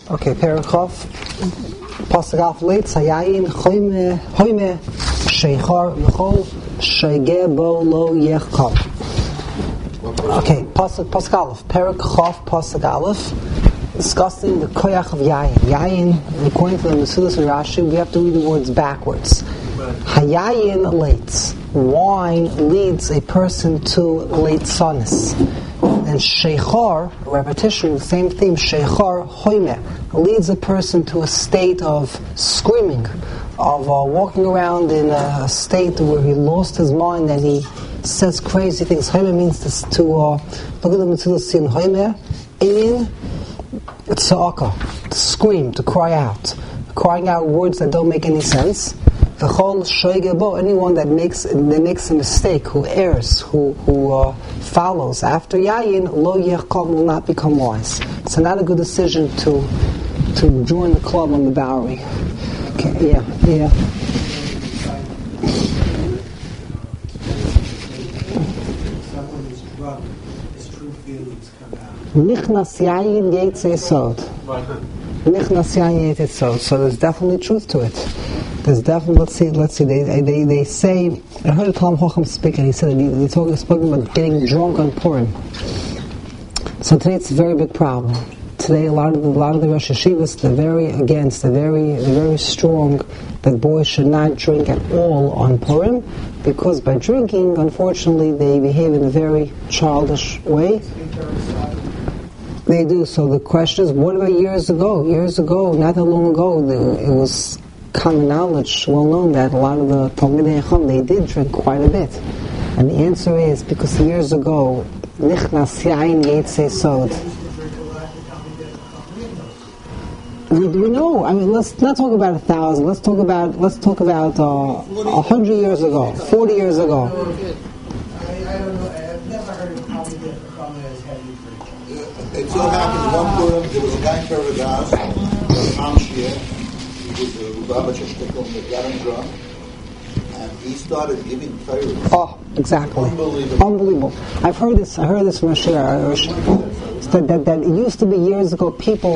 Okay, Perikhov. Pasuk Alf Leitz Hayayin Hoime Sheichar L'chol Sheige Bo Lo Yechkal. Okay, Pasuk Aleph. Perikhov Pasuk Aleph. Discussing the koyach of Yayin. Yayin, according to the Mesilas and Rashi, we have to read the words backwards. Hayayin leitz. Wine leads a person to leitzonis. And sheichar, repetition, the same theme, sheichar hoime, leads a person to a state of screaming, of walking around in a state where he lost his mind and he says crazy things. Hoime means to look at the Mesilas in Hoime, in tza'aka, to scream, to cry out, crying out words that don't make any sense. V'chol shoygebo, anyone that makes a mistake, who errs, who follows after yayin, lo yechkol, will not become wise. It's not a good decision to join the club on the Bowery. Okay, yeah. Nichnas yayin yetze sod. Nichnas yayin yetze sod. So there's definitely truth to it. There's definitely, let's see. They say. I heard Talmud Chacham speak, and he said they spoke about getting drunk on Purim. So today it's a very big problem. Today a lot of the Rosh Hashivas, they're very against. They're very strong that boys should not drink at all on Purim, because by drinking, unfortunately, they behave in a very childish way. They do. So the question is, what about years ago? Years ago, not that long ago, it was common knowledge, well known, that a lot of the Talmidei Chacham, they did drink quite a bit. And the answer is because years ago, Nichnas Yayin Yetze Sod. We know. I mean, let's not talk about 1,000. Let's talk about 100 years ago, 40 years ago. I don't know. I've never heard of Talmidei Chacham as heavy drinking. It so happened one Purim, there was a guy in Paradise, Ham Shir. He was a Shtickle that got him drunk, and he started giving Torah. Oh, exactly. Unbelievable. I've heard this from a shir. That it used to be years ago. People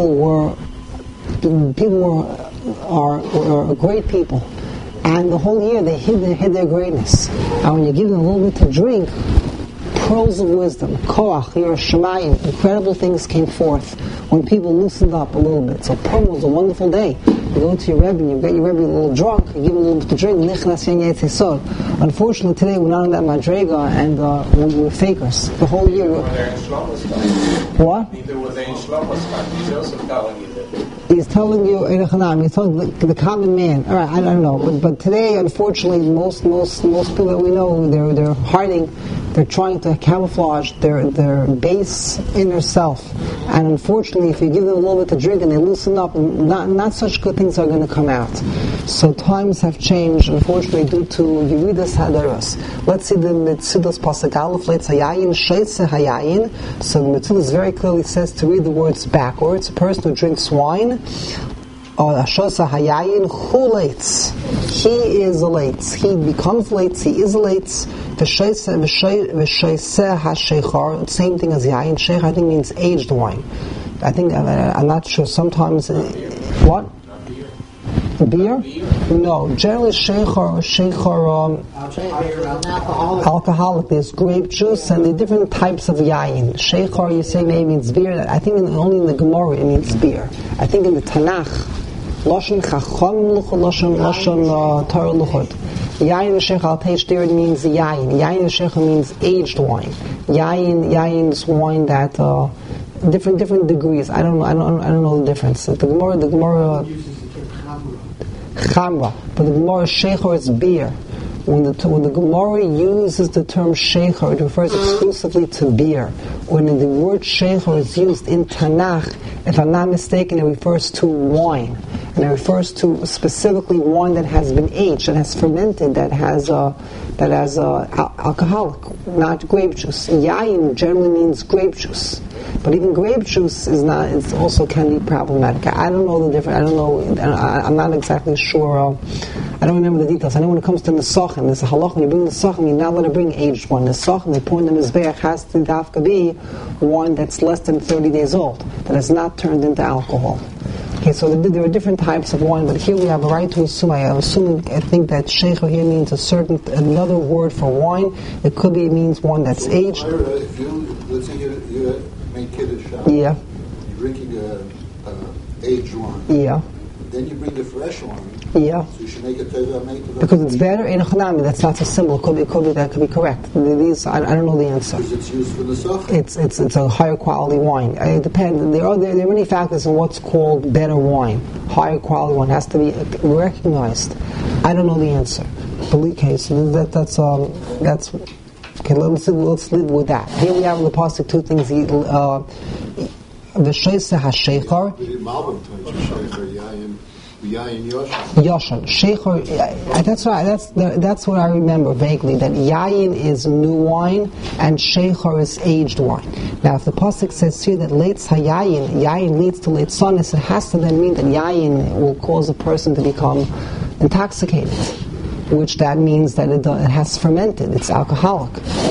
are great people, and the whole year they hid their greatness. And when you give them a little bit to drink, pearls of wisdom, koach, Yerushalayim, incredible things came forth when people loosened up a little bit. So Purim was a wonderful day. You go to your Rebbe, you get your Rebbe a little drunk, you give him a little bit to drink, nichnas yayin yetze sod. Unfortunately today we're not on that madrega, and we're fakers. The whole year. What? Neither were they in Shlomo's time. He's also telling you that. He's telling you, he's telling the common man. All right, I don't know, but today, unfortunately, most people that we know, they're hiding. They're trying to camouflage their base inner self, and unfortunately, if you give them a little bit to drink and they loosen up, not such good things are going to come out. So times have changed, unfortunately, due to Yeridas Hadaros. Let's see the Metzilas Pasuk Aleph. Let's Hayayin Sheitze Hayayin. So the Metzilas very clearly says to read the words backwards. A person who drinks wine, or Ashosa Hayayin Hu Leitz. He is a Leitz. He becomes Leitz. He is a Leitz. V'sheiseh HaSheichar. Same thing as Yayin. Sheich, I think, means aged wine. I think, I'm not sure. Sometimes, what? Beer? No. Generally, Sheichar, alcoholic. There's grape juice and the different types of yayin. Sheichar, you say maybe means beer. I think only in the Gemara it means beer. I think in the Tanakh, Lashon Chacham Lashon Torah Luchot. Yayin Sheich al Teish there it means yayin. Yayin Sheich means aged wine. Yayin is wine that different degrees. I don't know the difference. The Gemara Chamra, but the Gemara Sheichar is beer. When the Gemara uses the term Sheichar, it refers exclusively to beer. When the word Sheichar is used in Tanakh, if I'm not mistaken, it refers to wine. and it refers to specifically wine that has been aged, that has fermented, that has alcoholic, not grape juice. Yayin generally means grape juice, but even grape juice is not. It also can be problematic. I don't know the difference. I don't know. I'm not exactly sure. I don't remember the details. I know when it comes to Nesachim, there's a halach when you bring Nesachim, you're not allowed to bring aged wine. Nesachim, they point in the Mizbeach, has to dafka be wine that's less than 30 days old, that has not turned into alcohol. Okay, so there are different types of wine, but here we have a right to assume. I think that sheikha here means another word for wine. It could be, it means one that's aged. If you, let's say you make kiddush, yeah, you're drinking aged wine. Yeah. Then you bring the fresh one. Yeah. So you should make a teva made because it's better in Hanami. That's not so simple. That could be correct. These I don't know the answer. Because it's used for the soft. It's a higher quality wine. It depends. There are many factors in what's called better wine. Higher quality wine has to be recognized. I don't know the answer. Okay, so that's okay. Let's live with that. Here we have in the pasuk two things. The sheisa hasheichar. Yoshan Sheikhar. That's right. That's what I remember vaguely. That yayin is new wine and sheikhar is aged wine. Now, if the pasuk says here that leitz yayin leads to leitzonis, it has to then mean that yayin will cause a person to become intoxicated, which that means that it has fermented. It's alcoholic.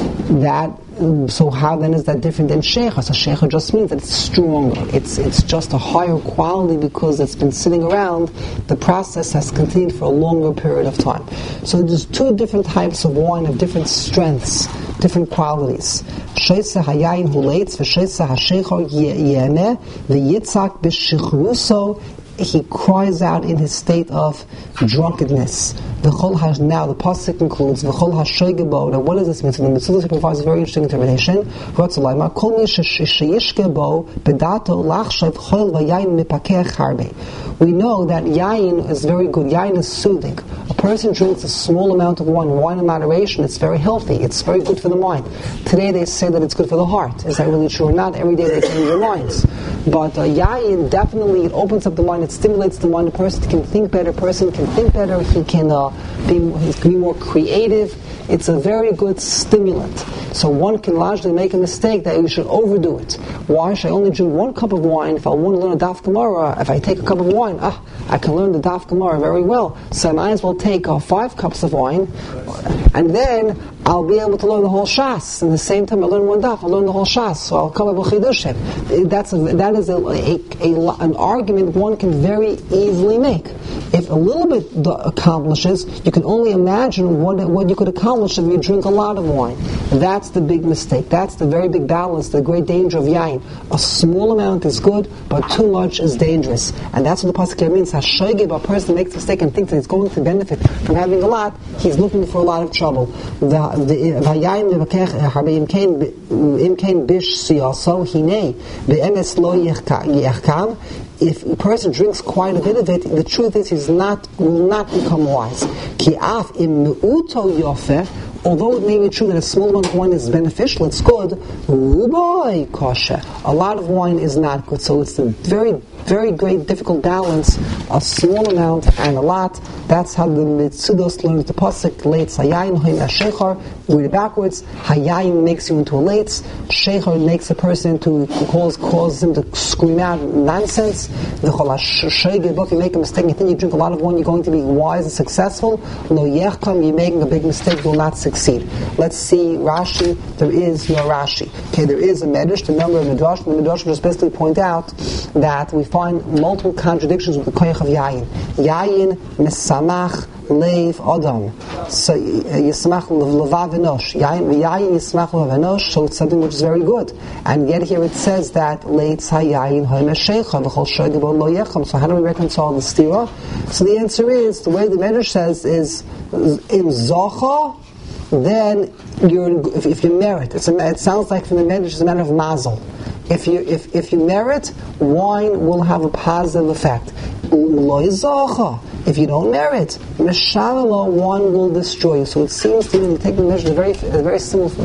So how then is that different than sheikhar? So sheikhar just means that it's stronger. It's just a higher quality because it's been sitting around. The process has continued for a longer period of time. So there's two different types of wine of different strengths, different qualities. Sheisa hayayin huleitz v'sheisa hasheichar yemeh v'yitzak b'shichruso. He cries out in his state of drunkenness. Now the pasuk includes v'chol hashoygebo. Now what does this mean? So the Mitzvah provides a very interesting interpretation. Kol mi sheyishkebo bedato lachshav chol v'yayin mipakech harbe. We know that yayin is very good. Yayin is soothing. A person drinks a small amount of wine in moderation. It's very healthy. It's very good for the mind. Today they say that it's good for the heart. Is that really true or not? Every day they change their minds. But yayin definitely, it opens up the mind. It stimulates the mind. A person can think better. He can be more creative. It's a very good stimulant. So one can largely make a mistake that you should overdo it. Why should I only drink 1 cup of wine if I want to learn a Daf Gemara? If I take a cup of wine, I can learn the Daf Gemara very well. So I might as well take 5 cups of wine, and then I'll be able to learn the whole Shas. And at the same time I learn 1 Daf, I'll learn the whole Shas. So I'll come up with Chidushim. That is an argument one can very easily make. If a little bit accomplishes, you can only imagine what you could accomplish if you drink a lot of wine. That's the big mistake. That's the very big balance, the great danger of yayin. A small amount is good, but too much is dangerous. And that's what the pasuk here means. Hashoygeb, a person makes a mistake and thinks that he's going to benefit from having a lot, he's looking for a lot of trouble. If a person drinks quite a bit of it, the truth is he will not become wise. Although it may be true that a small amount of wine is beneficial, it's good, rubai kosher. A lot of wine is not good. So it's a very, very great, difficult balance, a small amount and a lot. That's how the Mitzudos learns the pasuk, leitz hayayin hoim sheichar. Read it backwards. Hayayin makes you into a leitz. Sheichar makes a person to causes him to scream out nonsense. The chol hashoygeb, if you make a mistake, you think you drink a lot of wine, you're going to be wise and successful. Lo yechkam, you're making a big mistake, you will not succeed. Let's see Rashi. There is no Rashi. Okay, there is a medrash, the number of medrash. The medrash just basically point out that we find multiple contradictions with the koyach of yayin. Yayin mesamach leiv adam. So yismach levav enosh. Yayin yismach levav enosh. So it's something which is very good. And yet here it says that leitz hayayin hoim sheikha v'chol shoygebo lo yecham. So how do we reconcile the stira? So the answer is, the way the medrash says is in zocha. Then if you merit, it sounds like from the medrash it's a matter of mazel. If you merit, wine will have a positive effect. If you don't merit, Meshavelo, one will destroy you. So it seems to me, to take the measure, a very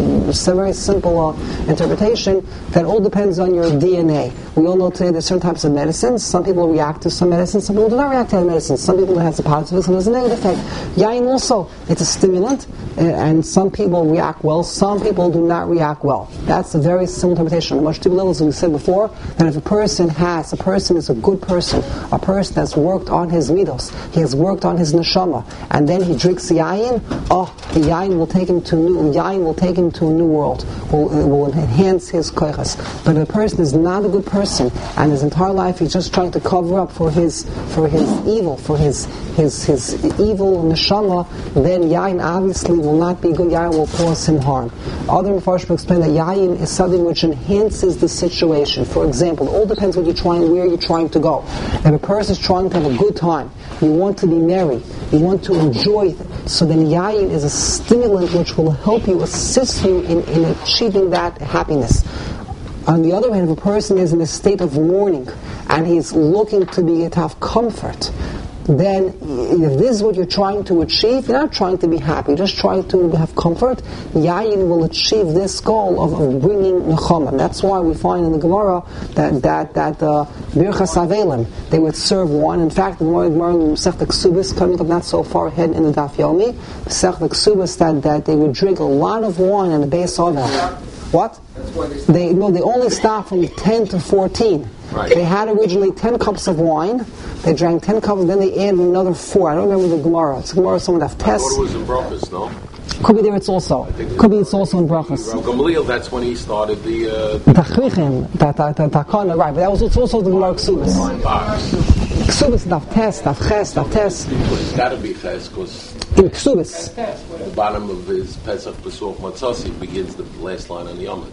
simple interpretation, that all depends on your DNA. We all know today there's certain types of medicines. Some people react to some medicines, some people do not react to other medicines. Some people have a positive effect, some has a negative effect. Yain also, it's a stimulant, and some people react well, some people do not react well. That's a very simple interpretation. On much deeper levels, as we said before, that if a person is a good person, a person that's worked on his midos, he has worked on his neshama, and then he drinks yain, the yain will take him to a new world. Will enhance his koichas. But if a person is not a good person, and his entire life he's just trying to cover up for his evil, for his evil neshama, then yain obviously will not be good. Yain will cause him harm. Other Mefarshim explain that yain is something which enhances the situation. For example, it all depends where you're trying to go. If a person is trying to have a good time, you want to be merry, you want to enjoy, so then yain is a stimulant which will help you, assist you in achieving that happiness. On the other hand, if a person is in a state of mourning and he's looking to have comfort, then if this is what you're trying to achieve, you're not trying to be happy, just trying to have comfort, yayin will achieve this goal of bringing nechama. That's why we find in the Gemara that Birchas Avelim, they would serve wine. In fact, the Gemara in Masechta Ksubis, coming up not so far ahead in the Daf Yomi, Masechta Ksubis, that they would drink a lot of wine in the base of it. What? They only stopped from 10 to 14. Right. They had originally 10 cups of wine. They drank 10 cups, and then they added another 4. I don't remember the Gemara. It's Gemara, someone have tests. I thought it was in Brachos, no? Could be there. It's also. Could be it's also in Brachos. Gamaliel, that's when he started the. Tachrichim, Takana, right? But that was also the Gemara Ksubis. Ksubis, Daf Tes, Daf Ches, Daf Tes. It's got to be Ches because. In Ksubis. At the bottom of his Pesach Pesach Matzasi begins the last line on the Yomit.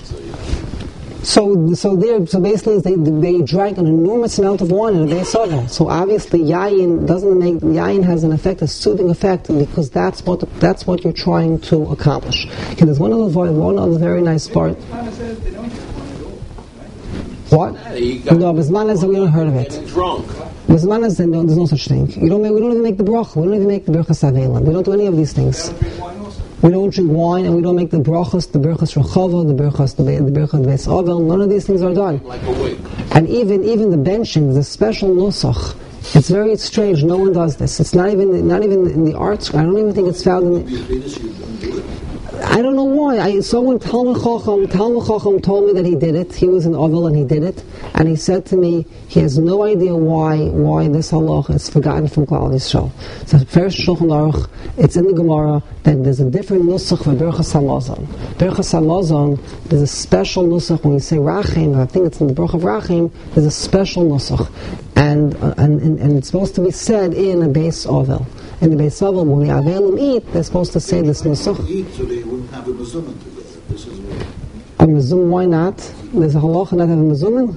So basically they drank an enormous amount of wine and they saw that. So obviously yayin has an effect, a soothing effect, because that's what you're trying to accomplish. Okay, there's one other very nice part. What? No, Bismanas, we don't heard of it. Drunk. Bismanas, there's no such thing. We don't even make the bracha. We don't even make the Birchas Avelim. We don't do any of these things. We don't drink wine, and we don't make the brachos, the Birchas Rechava, the Birchas Beis Avel. None of these things are done. Like a wig. And even the benching, the special nusach, it's very strange. No one does this. It's not even in the arts. I don't even think it's found in the... I don't know why. Someone Talmud Chacham told me that he did it. He was in Ovel and he did it, and he said to me he has no idea why this halach is forgotten from Klal Yisrael. So first Shulchan Aruch, it's in the Gemara that there's a different nusach for Birchas Hamazon. Birchas Hamazon, there's a special nusach when you say Rachim. I think it's in the Baruch of Rachim. There's a special nusach, and it's supposed to be said in a base Ovel. In the Beis Avel, when the Avelim eat, they're supposed to say this nusach. So they wouldn't have a mezuzah together. This is weird. A mezuzah, why not? There's a halacha not have a mezuzah?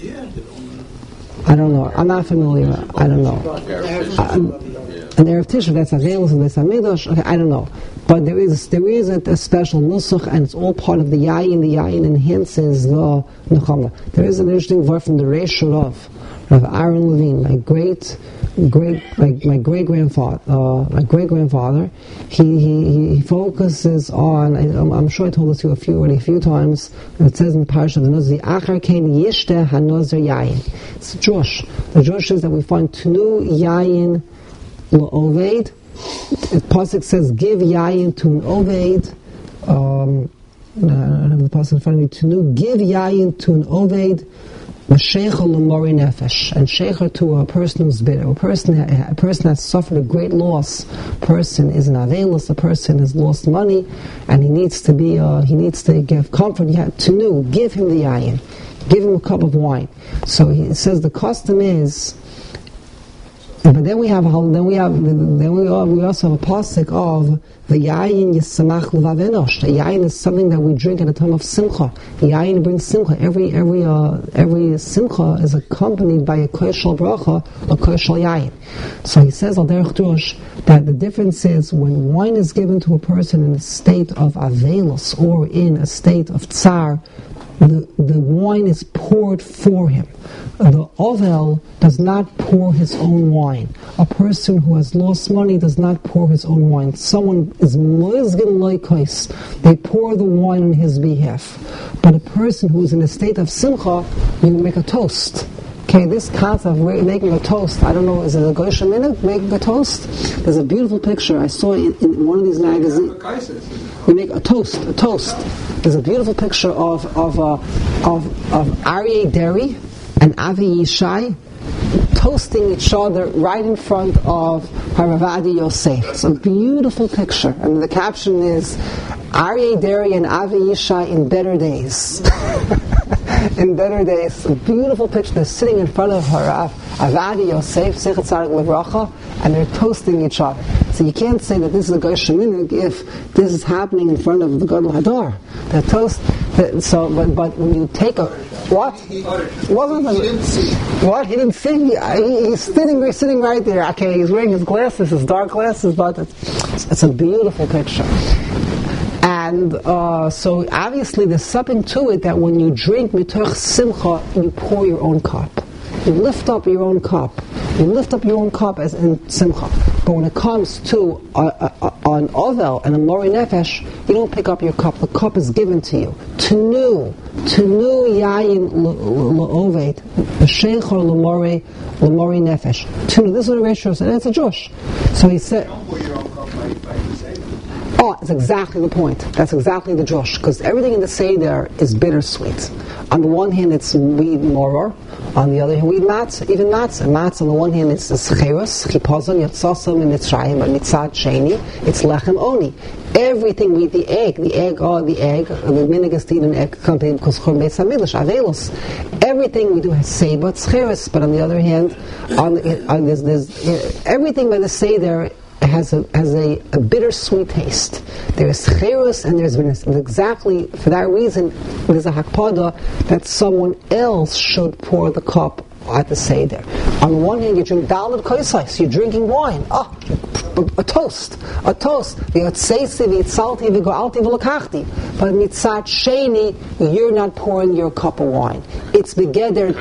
I don't know. I'm not familiar. I don't know. An Erev Tishrei, that's Avelis and Beis Hamikdash. Okay, I don't know. But there is a special nusach, and it's all part of the yayin. The yayin enhances the nechama. There is an interesting word from the Reish Rav Aaron Levine, my great grandfather. He focuses on. I'm sure I told this to you a few times. It says in the Parsha of the Nuzzi, "Achar kein yishte hanozer yayin." It's Jewish. The Jewish says that we find tnu yayin l'oved. The pasuk says, "Give yayin to an oved." I don't have the pasuk in front of me. Tnu, give yayin to an oved. Sheikha l'mori nefesh, and sheikha to a person who's bitter, a person has suffered a great loss. A person is an avelus, a person has lost money, and he needs to give comfort. You have to give him the yayin, give him a cup of wine. So he says the custom is. But then we also have a pasuk of the yayin yisamach levavenosh. The yayin is something that we drink at a time of simcha. The yayin brings simcha. Every simcha is accompanied by a koshel bracha, a koshel yayin. So he says al derech drush that the difference is when wine is given to a person in a state of avelus or in a state of tsar, the wine is poured for him. The ovel does not pour his own wine. A person who has lost money does not pour his own wine. Someone is moizgen loikos. They pour the wine on his behalf. But a person who is in a state of simcha, you make a toast. Okay, this concept of making a toast, I don't know, is it a Goyish minute, making a toast? There's a beautiful picture I saw in one of these magazines. We make a toast. There's a beautiful picture of Aryeh Deri and Avi Yishai toasting each other right in front of Haravadi Yosef. It's a beautiful picture, and the caption is Aryeh Deri and Avi Yishai in better days. In better days. A beautiful picture. They're sitting in front of Harav Avadi Yosef, Zechat Tzaddik Livracha, and they're toasting each other. So you can't say that this is a Goyish Minig if this is happening in front of the Gadol Hador. They're toast. But when you take a what? He didn't see. What? He didn't see. He's sitting right there. Okay, he's wearing his glasses, his dark glasses, but it's a beautiful picture. And so obviously there's something to it that when you drink mitoch simcha, you pour your own cup. You lift up your own cup. You lift up your own cup as in simcha. But when it comes to an ovel and a mori nefesh, you don't pick up your cup. The cup is given to you. Tenu yayin la'ovet, b'sheichor l'mori nefesh. Tenu, this is what the ratio said, and it's a Jewish. So he said... Oh, that's exactly the point. That's exactly the Josh. Because everything in the Seder is bittersweet. On the one hand, it's wheat moror. On the other hand, wheat matzah. Even matzah. Matzah, on the one hand, it's cheros, chipazon, yatzosam, and mitzrayim, but mitzad sheni, it's lechem oni. Everything we eat, the egg, the minig is to eat an egg company because chor beis hamidrash, avelos. Everything we do has seiba, it's cheros, but on the other hand, there's everything by the Seder has a bittersweet taste. There's cheros and there's vinous. And exactly for that reason, there's a hakpada that someone else should pour the cup at the Seder. On the one hand, you drink daled koisais, you're drinking wine. A toast. V'yotzeisi v'yitzalti v'go'alti v'lokachti. But mitzat sheni, you're not pouring your cup of wine. It's begeder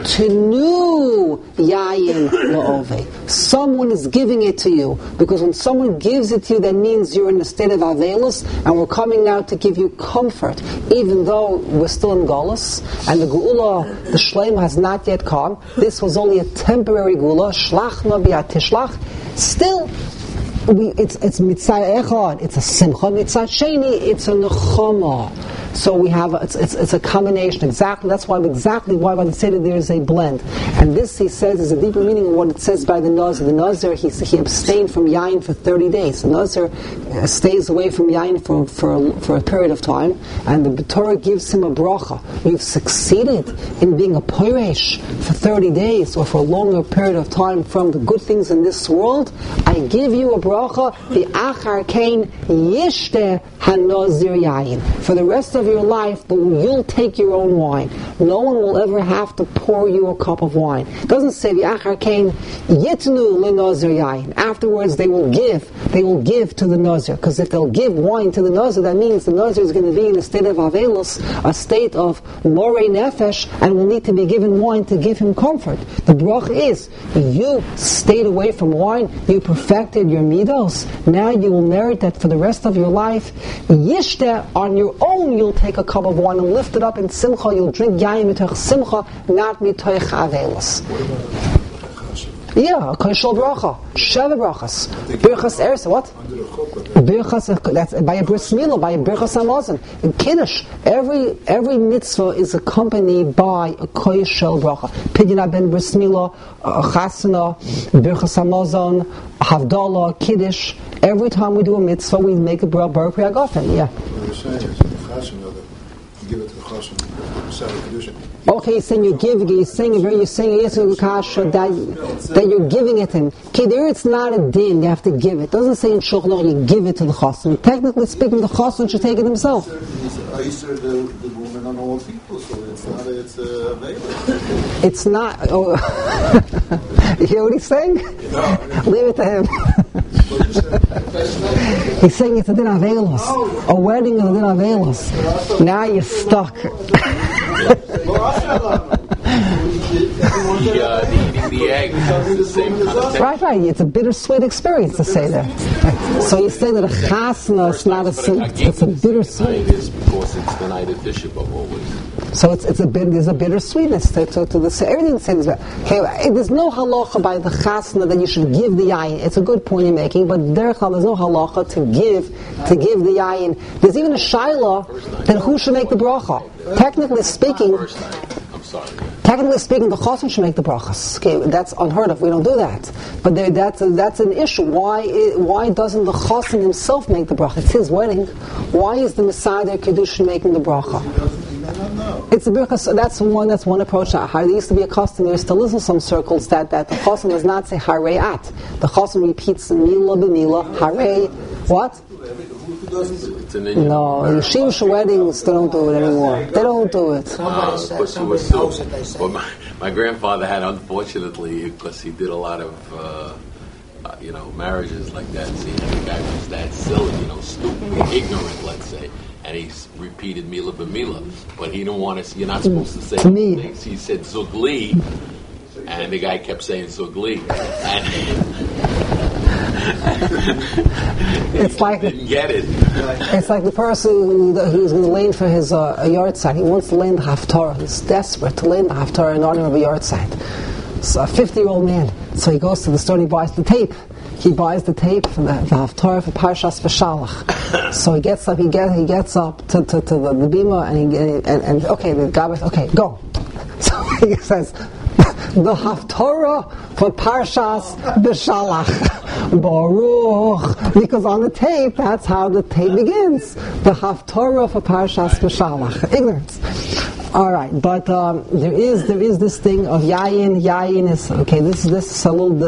tenu yayin la'ove. Someone is giving it to you. Because when someone gives it to you, that means you're in a state of avelus, and we're coming now to give you comfort. Even though we're still in Golus, and the Geula, the Shleim has not yet come. This was only a temporary Geula. Shlachna bi'atishlach. Still, it's mitzvah echad, it's a simcha. Mitzvah sheni, it's a nechama. So we have it's a combination. Exactly. That's why by the Seder there is a blend. And this, he says, is a deeper meaning of what it says by the Nazir. The Nazir, he abstained from yayin for 30 days. The Nazir stays away from yayin for a period of time, and the Torah gives him a bracha. You've succeeded in being a poiresh for 30 days or for a longer period of time from the good things in this world. I give you a bracha, the achar kain yishte hanazir yayin. For the rest of your life, you'll take your own wine. No one will ever have to pour you a cup of wine. It doesn't say v'achar kain yitnu lenazir yayin. Afterwards, they will give to the nazir. Because if they'll give wine to the nazir, that means the nazir is going to be in a state of avelus, a state of morei nefesh, and will need to be given wine to give him comfort. The brach is, you stayed away from wine, you perfected your midos, now you will merit that for the rest of your life. Yishte, on your own, you'll take a cup of wine and lift it up in simcha, you'll drink yayin mitoch simcha, not mitoch avelus. Yeah, koshel bracha, sheva brachas, birchas eres. What? Birchas. That's by a bris milah, by a birchas hamazon. In Kiddush, every mitzvah is accompanied by a koshel bracha. Pidyon ben bris milah, chasana, birchas hamazon, havdalah, Kiddush. Every time we do a mitzvah, we make a baruch priagafen. Yeah. Give it to the chassan. Okay, you're saying you're giving it. You're saying that you're giving it to him. Okay, there it's not a din. You have to give it. It doesn't say in Shulchan Aruch you give it to the chassan. Technically speaking, the chassan should take it himself. I serve the woman on all people, so it's available. It's not. Oh. You hear what he's saying? Leave it to him. He's saying it's a din avelos. A wedding is a din avelos. Now you're stuck. Eating the egg is the same kind of thing. Right. It's a bittersweet experience to say that. So you say that a chasna is not a sin. It's a bittersweet. It is because it's the night of Tisha B'Av always. So there's a bittersweetness to the everything that says that. Okay, there's no halacha by the chasna that you should give the yayin. It's a good point you're making, but there's no halacha to give the yayin. There's even a shaila that who should make the bracha. Technically speaking, the chosin should make the brachas. Okay, that's unheard of. We don't do that. But that's an issue. Why doesn't the chosin himself make the bracha? It's his wedding. Why is the Messiah Kedushin making the bracha? It's a birka. So that's one approach. There used to be a custom. There still is in some circles that the chosin does not say harei at. The chosin repeats mila b'mila harei. What? No, in Yeshivish weddings they don't do it anymore. They don't do it. Well, my grandfather had, unfortunately, because he did a lot of marriages like that. See, the guy was that silly, stupid, ignorant, let's say. And he repeated Mila b'Mila, but he didn't want to. You're not supposed to say things. He said Zugli, and the guy kept saying Zugli, and it's like didn't get it. It's like the person who's going to lane for his yard site. He wants to lane the haftarah. He's desperate to lane the haftarah in honor of a yard site. So a 50-year-old man. So he goes to the store and he buys the tape. He buys the tape for the haftarah for Parshas V'Shalach. So he gets up. He gets up to the bima and okay, the Gabbard. Okay, go. So he says the haftarah for Parshas V'Shalach. Baruch, because on the tape, that's how the tape begins. The haftarah for Parshas V'Shalach. Ignorance. All right, but there is this thing of yayin. Yayin is okay. This is a little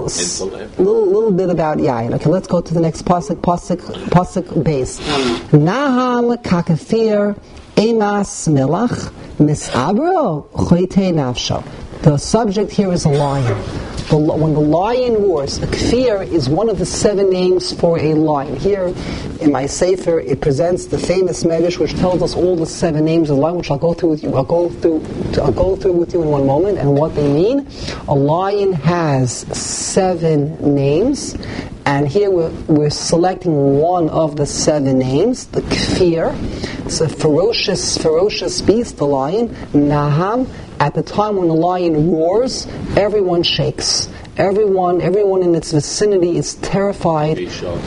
bit about yayin. Okay, let's go to the next pasuk base. Naham kakafir emas milach misabro choyte nafsho. The subject here is a lion. When the lion roars, a kfir is one of the 7 names for a lion. Here in my sefer, it presents the famous medrash which tells us all the 7 names of the lion, which I'll go through with you. I'll go through with you in one moment, and what they mean. A lion has 7 names, and here we're selecting one of the 7 names, the kfir. It's a ferocious beast, the lion. Naham. At the time when the lion roars, everyone shakes. Everyone in its vicinity is terrified.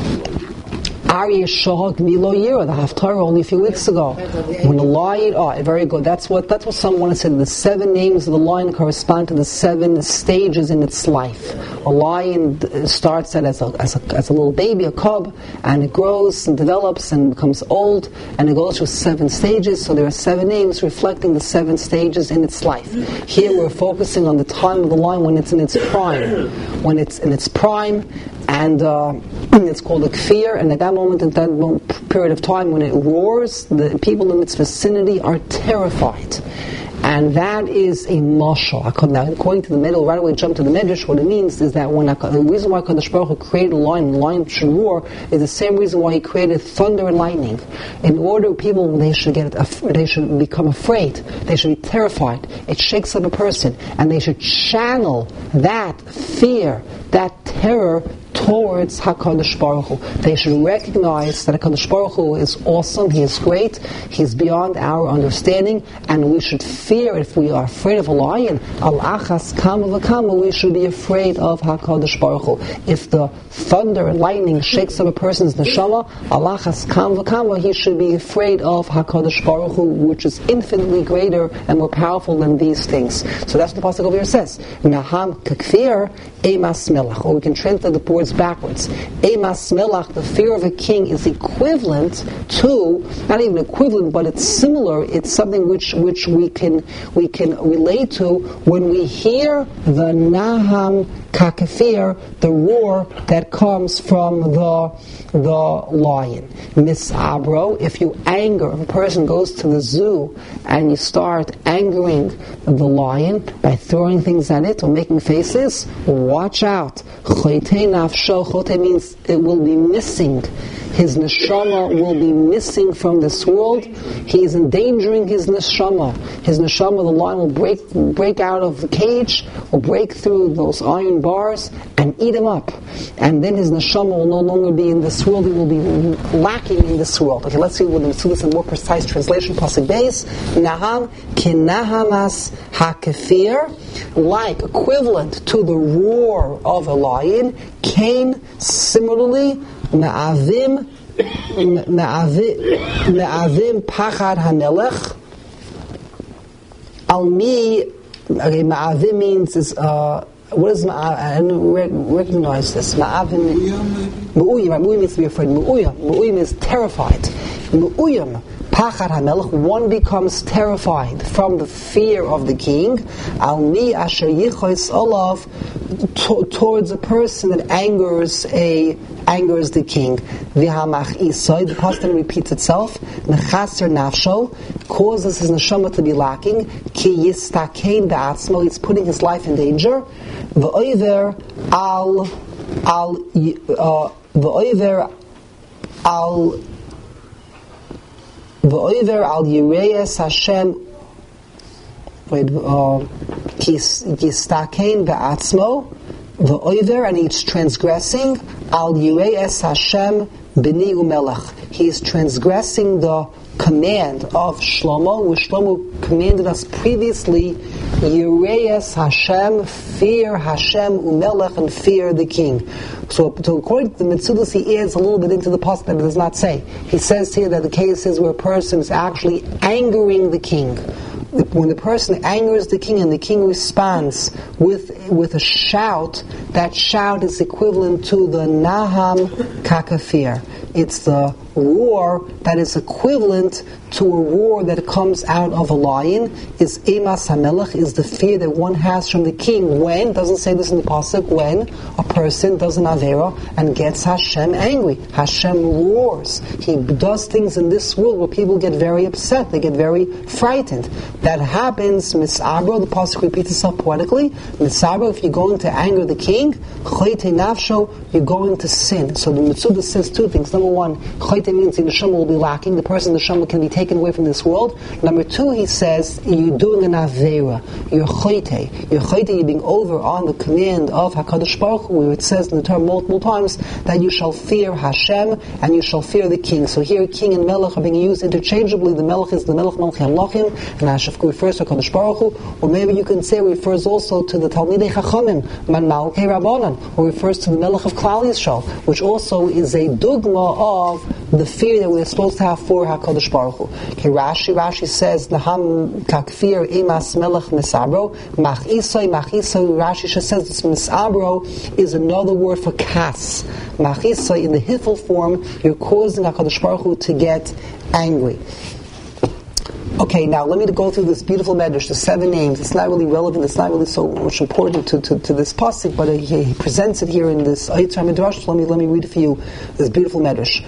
Aryeh Shahag Milo Yira, the Haftarah only a few weeks ago. When the lion, very good. That's what someone said. The 7 names of the lion correspond to the 7 stages in its life. A lion starts as a little baby, a cub, and it grows and develops and becomes old, and it goes through 7 stages. So there are 7 names reflecting the 7 stages in its life. Here we're focusing on the time of the lion when it's in its prime. When it's in its prime, and it's called a kfir, and at that moment, in that period of time when it roars, the people in its vicinity are terrified. And that is a mashal. Now, according to the middle, right away jump to the medrash, what it means is that the reason why Kadosh Baruch Hu created a lion, the lion should roar, is the same reason why he created thunder and lightning. In order people, they should become afraid, they should be terrified. It shakes up a person, and they should channel that fear, that terror towards HaKadosh Baruch Hu. They should recognize that HaKadosh Baruch Hu is awesome, He is great, He is beyond our understanding, and we should fear. If we are afraid of a lion, al-achas kama v'kama, we should be afraid of HaKadosh Baruch Hu. If the thunder and lightning shakes up a person's neshama, al-achas kama v'kama, he should be afraid of HaKadosh Baruch Hu, which is infinitely greater and more powerful than these things. So that's what the pasuk over here says. Naham kakfir emas melach. Or we can translate the words backwards. Emas melach, the fear of a king, is equivalent to, not even equivalent, but it's similar. It's something which we can relate to when we hear the naham kakafir, the roar that comes from the lion. Misabro, if you anger, if a person goes to the zoo and you start angering the lion by throwing things at it or making faces, watch out. Chote nafsho, chote means it will be missing his neshama will be missing from this world. He is endangering his neshama. His neshama, the lion will break out of the cage, will break through those iron bars and eat him up. And then his neshama will no longer be in this world, he will be lacking in this world. Okay, let's see what the more precise translation. Pasuk Beis, Naham kinahamas hakefir, like, equivalent to the roar of a lion. Cain, similarly, Me'avim pachad hamelech. Almi, okay, Me'avim means is what is Ma'avim? I don't recognize this. Ma'avim, Mu'uyim means to be afraid. Mu'uyim means terrified. Mu'uyim, Pachad HaMelech, one becomes terrified from the fear of the king. Almi asher yichos olav, towards a person that angers the king. V'hamach isoi, the pasuk repeats itself. Mechaser nafsho, causes his neshama to be lacking. Ki yistakein ba'atzmo, he's putting his life in danger. V'oiver al Yireis Hashem Yistakein Be'atzmo V'oiver, and he's transgressing al Yireis Hashem B'ni Umelech. He is transgressing the command of Shlomo, which Shlomo commanded us previously, Yireis Hashem, fear Hashem Umelech, and fear the king. So according to the Metzudos, he adds a little bit into the pasuk that it does not say. He says here that the case is where a person is actually angering the king. When the person angers the king and the king responds with a shout, that shout is equivalent to the Naham Kakafir. It's the roar that is equivalent to a roar that comes out of a lion. Is Emas HaMelech, is the fear that one has from the king. When, doesn't say this in the pasuk, when a person does an Avera and gets Hashem angry. Hashem roars. He does things in this world where people get very upset, they get very frightened. That happens, Misabro, the pasuk repeats itself poetically. Misabro, if you're going to anger the king, Choyte Nafsho, you're going to sin. So the Metzudos says two things. Number one, Choyte means the neshama will be lacking. The person, the neshama, can be taken away from this world. Number two, he says, you're doing an Avera. You're Choyte. You're being over on the command of HaKadosh Baruch Hu, where it says in the term multiple times that you shall fear Hashem and you shall fear the king. So here, king and melech are being used interchangeably. The melech is the melech Malchei Hamlachim, and Hashafku refers to HaKadosh Baruch Hu. Or maybe you can say it refers also to the Talmidei Chachamim, Man Malkei Rabbanan, or refers to the melech of Klal Yisrael, which also is a dogma of the fear that we're supposed to have for HaKadosh Baruch Hu. Okay, Rashi says, Naham kakfir emas melech misabro, machisoi, Rashi says this misabro is another word for kas. Machisoi, in the Hifel form, you're causing HaKadosh Baruch Hu to get angry. Okay, now let me go through this beautiful medrash, the 7 names. It's not really relevant, it's not really so much important to this pasuk, but he presents it here in this Yitzhak Midrash. Let me read it for you, this beautiful medrash.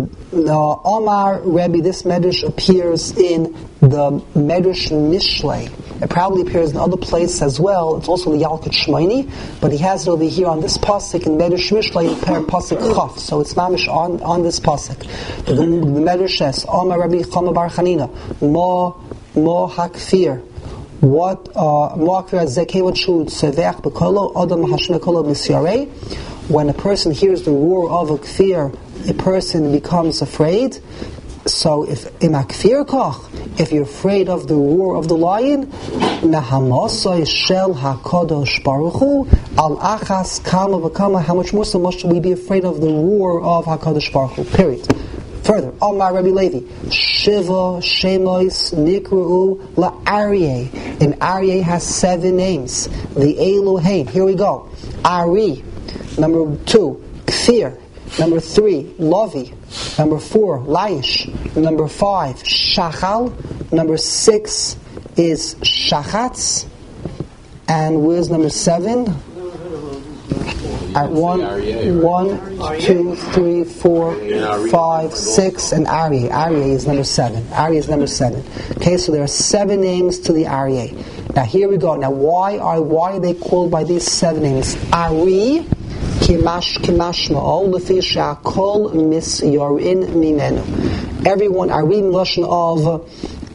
Omar Rebbe, this medrash appears in the Medrash Mishlei. It probably appears in other places as well. It's also the Yalkut Shmoini, but he has it over here on this pasuk in Medrash Mishlei, pasuk Chaf. So it's mamish on this pasuk. The Medrash says, Omar Rebbe Chama Bar Chanina, Mo Hakfir. What Mo Hakfir Zekevot Shud Sevech Bekolo Adam Hashme Kolo Misyarei. When a person hears the roar of a kfir, a person becomes afraid. So if you're afraid of the roar of the lion, Nahamasoi Shel HaKadosh Baruch Hu Al Achas Kama V'Kama, how much more so much should we be afraid of the roar of HaKadosh Baruch Hu, period. Further, Amar Rabbi Levi, Shiva Shemois Nikru LaAryeh. And Aryeh has 7 names. The Elohim. Here we go. Ari. Number 2, Kfir. Number 3, Lavi. Number 4, Laish. Number 5, Shachal. Number 6 is Shachatz. And where's number 7? At 1, 2, 3, 4, 5, 6, and Aryeh. Aryeh is number 7. Aryeh is number 7. Okay, so there are 7 names to the Aryeh. Now here we go. Now why are they called by these 7 names? Ari, kimashma'o lefi she'akol misyorin minenu. Everyone, Ari Lashon of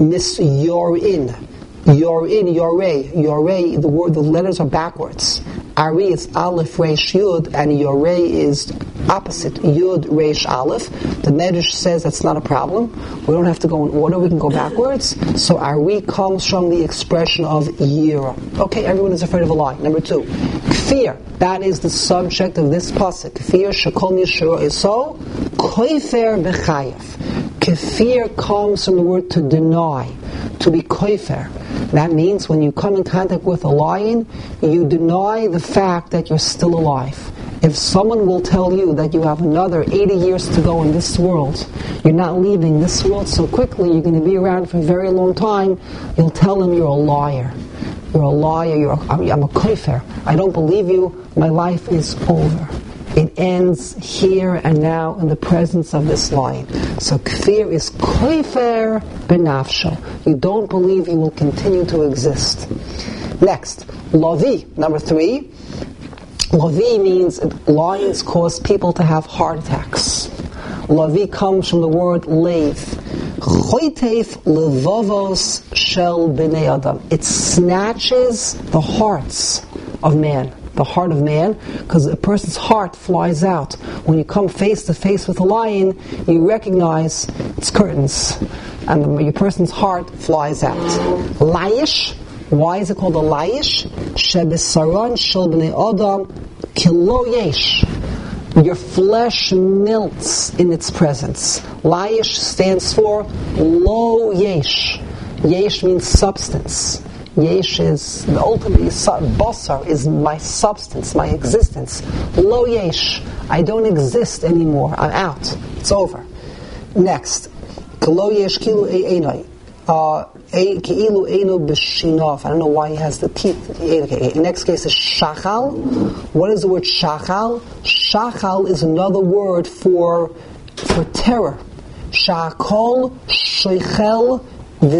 misyorin. Yorin, Yorei, the letters are backwards. Ari is Aleph, Resh, Yud, and Yorei is opposite, Yud, Resh, Aleph. The Medrash says that's not a problem. We don't have to go in order, we can go backwards. So Ari comes from the expression of Yira. Okay, everyone is afraid of a lie. Number 2, Kfir. That is the subject of this pasuk. Kfir, Shekol Yeshua Iso, Koifer B'chayev. Kfir comes from the word to deny, to be koifer. That means when you come in contact with a lion, you deny the fact that you're still alive. If someone will tell you that you have another 80 years to go in this world, you're not leaving this world so quickly, you're going to be around for a very long time, you'll tell them you're a liar. You're a liar, I'm a koifer. I don't believe you, my life is over. It ends here and now in the presence of this lion. So kfir is koifer benafsho. You don't believe you will continue to exist. Next, lavi, number 3. Lavi means lions cause people to have heart attacks. Lavi comes from the word lave. Choiteif levavos shel b'nei adam. It snatches the hearts of man. The heart of man, because a person's heart flies out. When you come face to face with a lion, you recognize its curtains, and your person's heart flies out. Layish, why is it called a layish? Shebesaran shel b'nei adam kilo yesh. Your flesh melts in its presence. Layish stands for lo yesh. Yesh means substance. Yesh is the ultimate basar, is my substance, my existence. Lo yesh, I don't exist anymore. I'm out. It's over. Next, lo yesh kilu einai, kilu einu b'shinof. I don't know why he has the teeth. Okay. Next case is shachal. What is the word shachal? Shachal is another word for terror. Shakol sheichel. The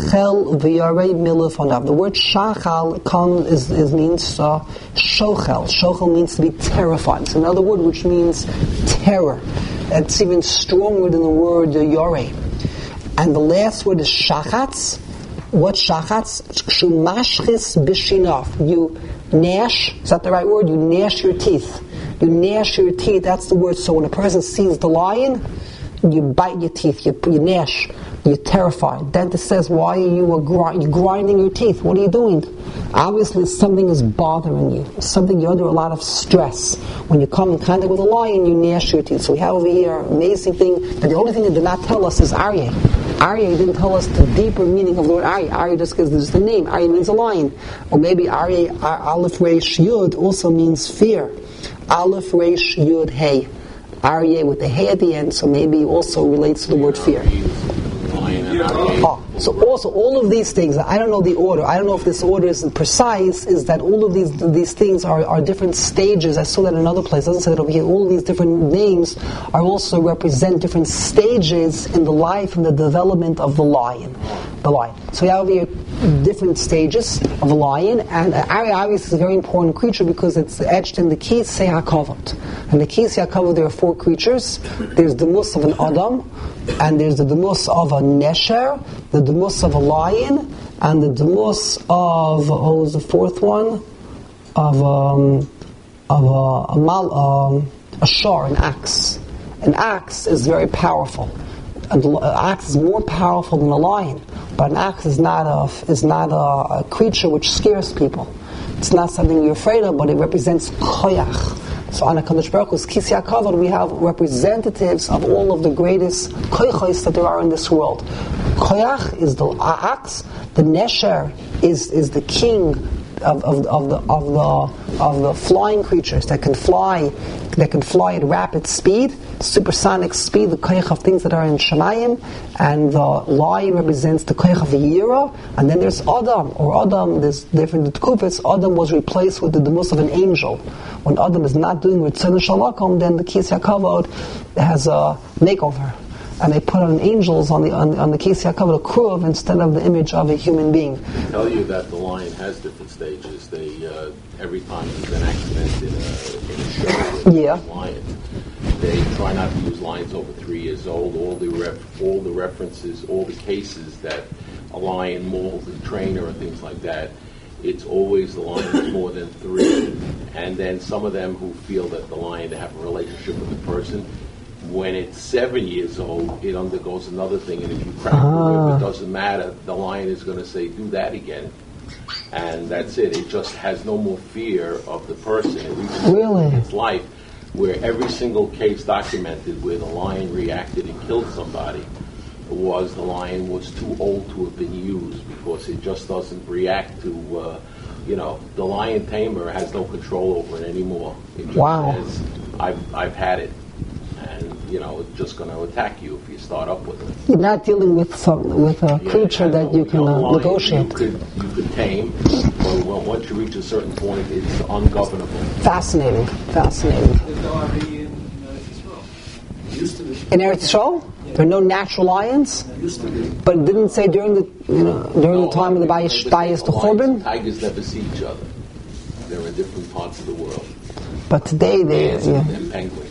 word shachal means shochel. Shochel means to be terrified. It's another word which means terror. It's even stronger than the word yoreh. And the last word is shachatz. What shachatz? Shumashchis b'shinav. You gnash. Is that the right word? You gnash your teeth. You gnash your teeth. That's the word. So when a person sees the lion, you bite your teeth. You gnash. You're terrified. Dentist says, why are you grinding your teeth? What are you doing? Obviously something is bothering you. You're under a lot of stress. When you come in contact with a lion, you gnash your teeth. So we have over here an amazing thing, but the only thing it did not tell us is Aryeh. Aryeh didn't tell us the deeper meaning of the word Aryeh. Aryeh just gives us the name. Aryeh means a lion. Or maybe Aryeh, Aleph Resh Yud, also means fear. Aleph Resh Yud Hey. Aryeh with the Hey at the end, so maybe also relates to the word fear. So also all of these things, I don't know the order, I don't know if this order is precise, is that all of these things are different stages. I saw that in another place, it doesn't say that over here. All of these different names are also represent different stages in the life and the development of the lion. So we have over here different stages of the lion, and Ari obviously is a very important creature because it's etched in the Kisei HaKavod. And the Kisei HaKavod, there are 4 creatures. There's the mus of an Adam, and there's the demus of a Nesher, the demus of a lion, and the demus of, what was the 4th one? A shar, an axe. An axe is very powerful. An axe is more powerful than a lion, but an axe is not a creature which scares people. It's not something you're afraid of, but it represents koyach. So on HaKadosh Baruch Hu's Kisei HaKavod, we have representatives of all of the greatest koyachos that there are in this world. Koyach is the axe. The Nesher is the king of the flying creatures that can fly at rapid speed, supersonic speed, the koyach of things that are in Shemayim, and the lion represents the koyach of the Yira, and then there's Adam, there's different Tkufis. Adam was replaced with the demus of an angel. When Adam is not doing Ritzon Shalakom, then the Kisei HaKavod has a makeover. And they put on angels on the Kisei HaKavod, a kruv, instead of the image of a human being. I tell you that the lion has different stages. They every time there's an accident in a show lions. They try not to use lions over 3 years old. All the references, all the cases that a lion mauls a trainer and things like that, it's always the lion is more than 3. And then some of them who feel that the lion, they have a relationship with the person. When it's 7 years old, it undergoes another thing, and if you crack the whip, it doesn't matter. The lion is going to say, do that again. And that's it. It just has no more fear of the person. It reaches its life, where every single case documented where the lion reacted and killed somebody was the lion was too old to have been used, because it just doesn't react to, the lion tamer has no control over it anymore. It just says, I've had it. And, it's just going to attack you if you start up with it. You're not dealing with a creature that you can negotiate. You could tame, but once you reach a certain point, it's ungovernable. Fascinating. There's no RV in Eretz Yisrael. Used to be. In Eretz Yisrael, there are no natural lions. Used to be. But it didn't say during the time of the Bayis to Churban. Tigers never see each other. They're in different parts of the world. But today And penguins.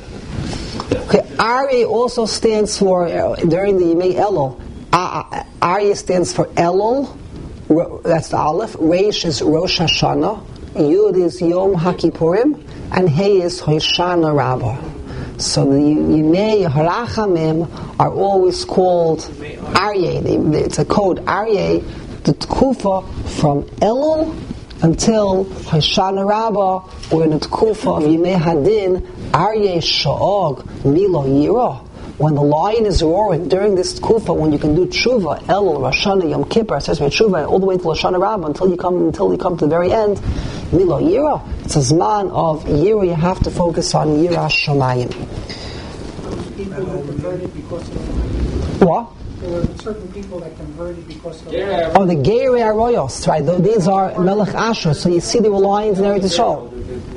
Okay, Aryeh also stands for, during the Yemei Elul, Aryeh stands for Elul, that's the Aleph, Reish is Rosh Hashanah, Yud is Yom HaKippurim, and Hey is Hoshana Rabbah. So the Yemei Harachamim are always called Aryeh. It's a code, Aryeh, the Tkufa from Elul until Hoshana Rabbah, or in the Tkufa of Yemei Hadin, Aryeh Sha'og Milo Yira. When the lion is roaring during this Tkufa, when you can do Tshuva, Elul, Rosh Hashanah, Yom Kippur, Tshuva, all the way to Hoshana Rabbah until you come to the very end, Milo Yira. It's a Zman of Yira. You have to focus on Yira Shamayim. People who converted because of What? there were certain people that converted because of Oh, the Geirei Arroyos, right? These are Melech Ashur. So you see there were lions in Eretz Yisrael.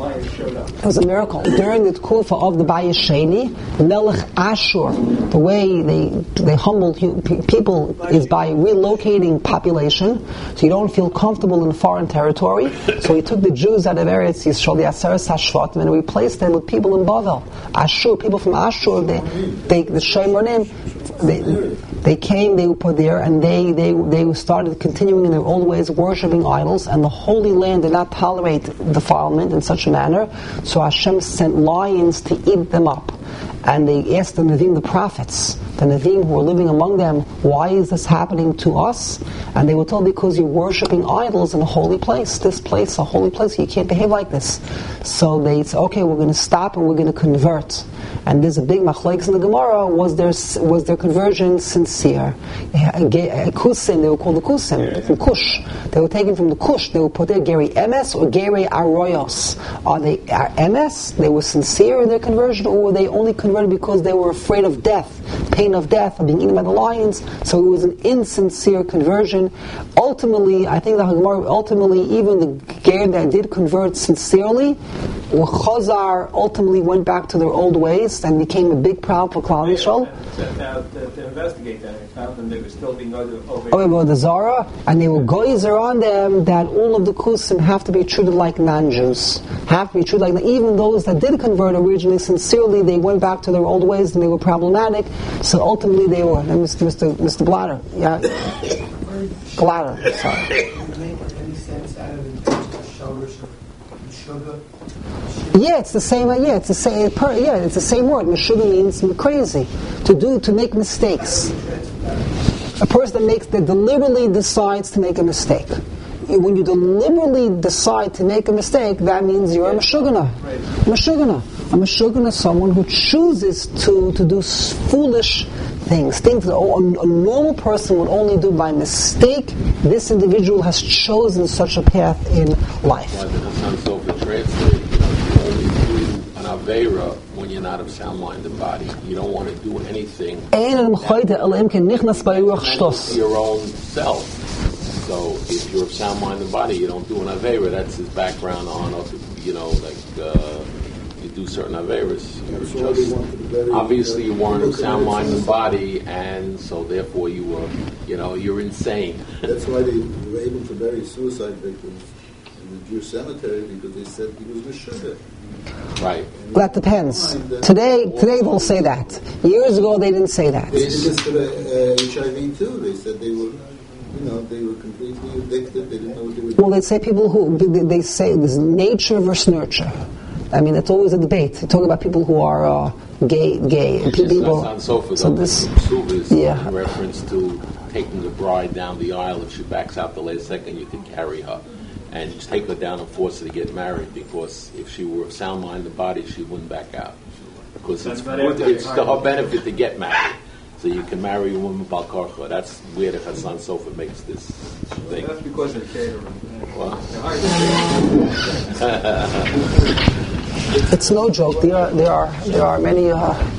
It was a miracle. During the Tkufa of the Bayis Sheni, Melech Ashur, the way they humbled people is by relocating population, so you don't feel comfortable in foreign territory. So he took the Jews out of Eretz Yisrael, the Aseret Hashvatim, and replaced them with people in Bavel. Ashur, people from Ashur, the Shemronim, they came, they were put there, and they started continuing in their old ways, worshipping idols, and the Holy Land did not tolerate defilement in such a manner, so Hashem sent lions to eat them up. And they asked the Nevi'im, the prophets, the Nevi'im who were living among them, why is this happening to us? And they were told, because you're worshipping idols in a holy place. This place, a holy place, you can't behave like this. So they said, okay, we're going to stop and we're going to convert. And there's a big machlokes in the Gemara, was their conversion sincere? Kusim, they were called the Kusim, from Kush. They were taken from the Kush, they were put there, Geri Emes or Geri Arroyos. Are they Emes? They were sincere in their conversion, or were they only converted because they were afraid of death, pain of death, of being eaten by the lions? So it was an insincere conversion. Ultimately, I think the Gemara, even the Ger that did convert sincerely, or Chazar ultimately went back to their old ways and became a big problem for Klal Yisrael. To investigate that, I found them, they were still being over. About the Zara, and they were goyzer on them that all of the Kusim have to be treated like non-Jews. Have to be treated like, even those that did convert originally sincerely, they went back to their old ways and they were problematic. So ultimately they were. And Mr. Blatter, yeah, Blatter. Sorry. any sense out of the shoulders of sugar? Yeah, it's the same. Yeah, it's the same. It's the same word. Meshuggah means crazy, to make mistakes. A person that deliberately decides to make a mistake. When you deliberately decide to make a mistake, that means you're a meshuggah. A meshuggah is someone who chooses to do foolish things that a normal person would only do by mistake. This individual has chosen such a path in life. Aveira when you're not of sound-minded body. You don't want to do anything your own self. So if you're of sound-minded body, you don't do an Aveira. That's his background on, you do certain Aveiras. Obviously you weren't of sound-minded body, and so therefore you were, you're insane. That's why they were able to bury suicide victims in the Jewish cemetery, because they said he was Meshuggah. Right. That depends. Today they'll say that. Years ago they didn't say that. They did this to the HIV too. They said they were, they were completely addicted. They didn't know what they were doing. Well, they say people they say this nature versus nurture. I mean, it's always a debate. They talk about people who are gay, and people. So this, in reference to taking the bride down the aisle. If she backs out the last second, you can carry her and take her down and force her to get married. Because if she were of sound mind and body, she wouldn't back out. Because it's to her benefit to get married. So you can marry a woman bal karcha. That's where the Chassan Sofer makes this thing. That's because they're catering. Well. It's no joke. There are many.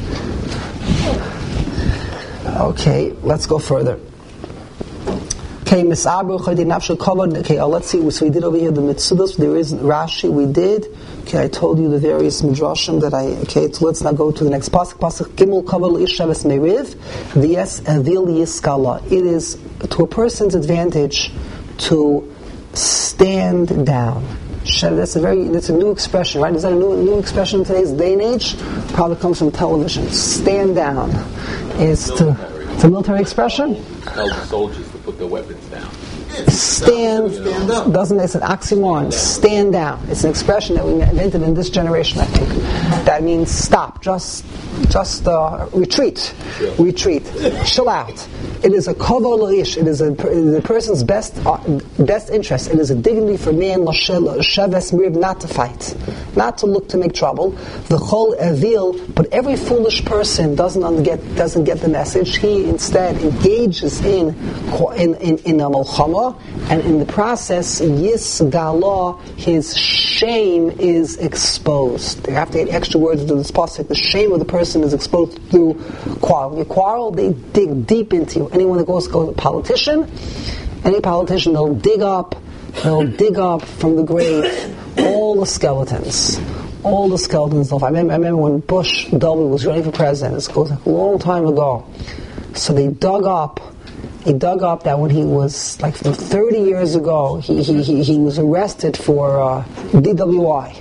Okay, let's go further. Okay, let's see. So we did over here the Mitzudos. There is Rashi. We did. Okay, I told you the various midrashim that so let's now go to the next pasuk. Pasuk Gimel Kaval Ish Shabbos Meriv V'Yes Avil Yiskala. It is to a person's advantage to stand down. That's a new expression, right? Is that a new expression in today's day and age? Probably comes from television. Stand down is it's a military expression. Tell the soldiers to put their weapons down. Stand up. Doesn't it's an oxymoron? Stand down. It's an expression that we invented in this generation, I think. That means stop. Just retreat. Sure. Retreat. Chill out. It is a kavod la'ish. It is the person's best interest. It is a dignity for man shaves miriv not to fight, not to look to make trouble. The chol evil, but every foolish person doesn't get the message. He instead engages in a malchama, and in the process, yisgala, his shame is exposed. They have to add extra words to this pasuk. The shame of the person is exposed through quarrel. When you quarrel, they dig deep into you. Anyone that goes to a politician, any politician, they'll dig up from the grave all the skeletons. I remember when Bush W was running for president. This goes a long time ago. So they dug up that when he was like 30 years ago, he was arrested for DWI,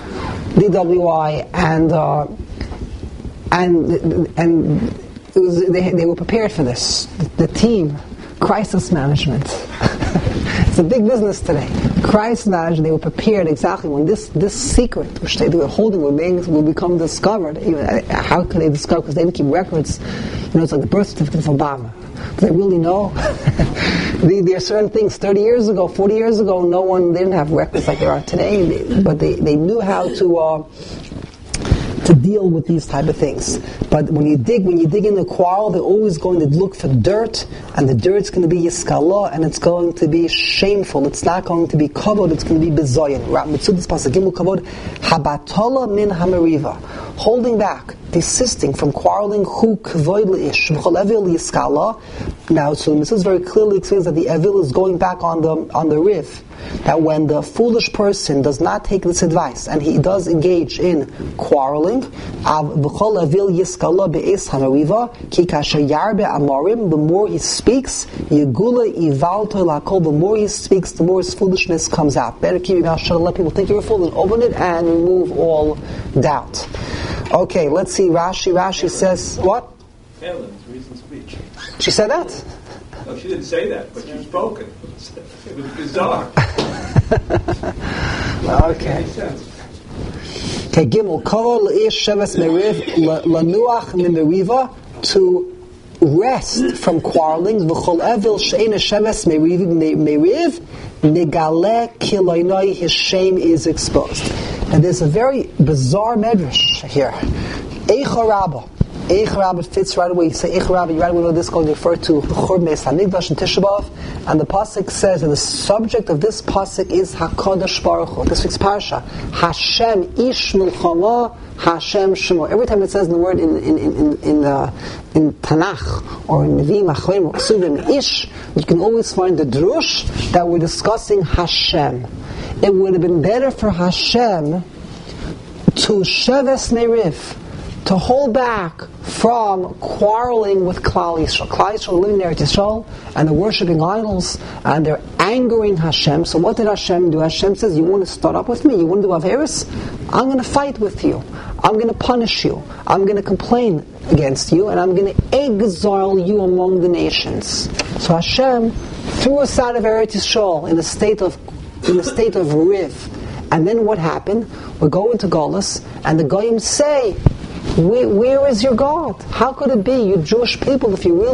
and it was, they were prepared for this. The team, crisis management. It's a big business today. Crisis management. They were prepared exactly when this secret, which they were holding, will become discovered. How could they discover? Because they didn't keep records. It's like the birth certificate of Obama. Do they really know? There are certain things 30 years ago, 40 years ago, they didn't have records like there are today, but they knew how to deal with these type of things. But when you dig in the quarrel, they're always going to look for dirt, and the dirt's going to be yiskala, and it's going to be shameful. It's not going to be kavod, it's going to be bezoyin. Mitzudis pasagimul kavod habatola min hameriva, holding back, desisting from quarreling. Hu kvoid leish v'chol evil yiskala. Now, so the Mitzvah very clearly explains that the evil is going back on the riv. That when the foolish person does not take this advice and he does engage in quarreling, the more he speaks, the more he speaks, the more his foolishness comes out. Better keep your mouth shut and let people think you're a fool, and open it and remove all doubt. Okay, let's see. Rashi says what? Helen's recent speech. She said that? No, she didn't say that, but she spoke it. It was bizarre. Okay. Okay, Gimel, Kol Ish Sheves Meriv Lanuach Mimeriva, to rest from quarreling. V'chol Evil Sheina Sheves Meriv Negale Kiloinoi, his shame is exposed. And there's a very bizarre medrash here. Eicha Rabbah. Eich Rabbah fits right away. You say Eich Rabbah, you right away know this is going to refer to the Churban Beis Hamikdash and Tisha B'Av. And the pasuk says that the subject of this pasuk is HaKadosh Baruch Hu. This week's parasha, Hashem Ish Milchama, Hashem Shemo. Every time it says the word in Tanakh or in Nevi'im Achronim or Ksuvim Ish, you can always find the drush that we're discussing Hashem. It would have been better for Hashem to Sheves Meriv, to hold back from quarreling with Klal Yisrael. Klal Yisrael living in Eretz Yisrael, and they're worshipping idols, and they're angering Hashem. So what did Hashem do? Hashem says, you want to start up with me? You want to do Averis? I'm going to fight with you. I'm going to punish you. I'm going to complain against you, and I'm going to exile you among the nations. So Hashem threw us out of Eretz Yisrael in a state of Riv. And then what happened? We go into Golus, and the Goyim say, where is your God? How could it be, you Jewish people, if you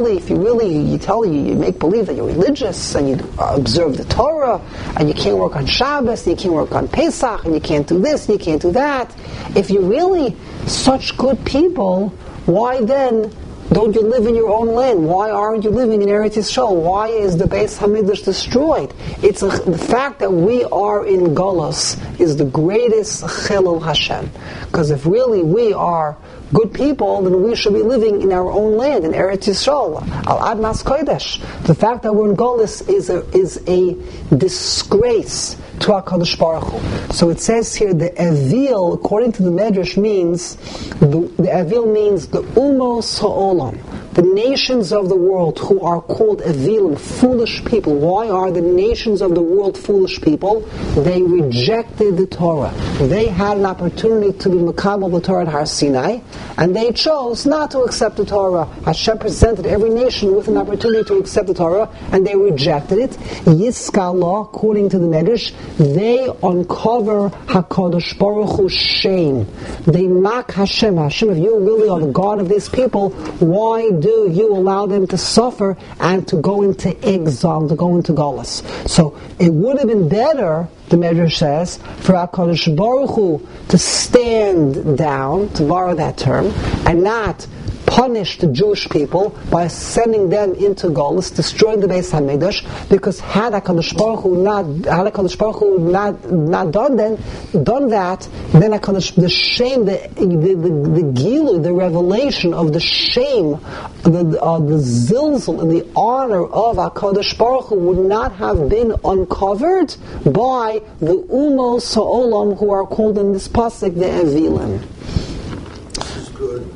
make believe that you're religious, and you observe the Torah, and you can't work on Shabbos, and you can't work on Pesach, and you can't do this, and you can't do that. If you're really such good people, why then don't you live in your own land? Why aren't you living in Eretz Yisrael? Why is the Beis Hamikdash destroyed? The fact that we are in Golus is the greatest Chilul Hashem. Because if really we are good people, then we should be living in our own land, in Eretz Yisrael, Al Admas Kodesh. The fact that we're in Golus is a disgrace to HaKadosh Baruch Hu. So it says here, the Evil, according to the Medrash, means, the Evil means the Umos Ha'olam, the nations of the world who are called Evilim, foolish people. Why are the nations of the world foolish people? They rejected the Torah. They had an opportunity to be Makabel the Torah at Har Sinai, and they chose not to accept the Torah. Hashem presented every nation with an opportunity to accept the Torah, and they rejected it. Yiskallah, according to the Medrash, they uncover HaKadosh Baruch Hu's shame. They mock Hashem. Hashem, if you really are the God of these people, why do you allow them to suffer and to go into exile, to go into Golus? So it would have been better, the Medrash says, for HaKadosh Baruch Hu to stand down, to borrow that term, and not punish the Jewish people by sending them into Golus, destroying the Beis Hamikdash, because had HaKadosh Baruch Hu not done that, then the shame, the gilu, the revelation of the shame, the zilzal and the honor of HaKadosh Baruch Hu would not have been uncovered by the Umos Ha'olam, who are called in this pasuk the Evilim. This is good.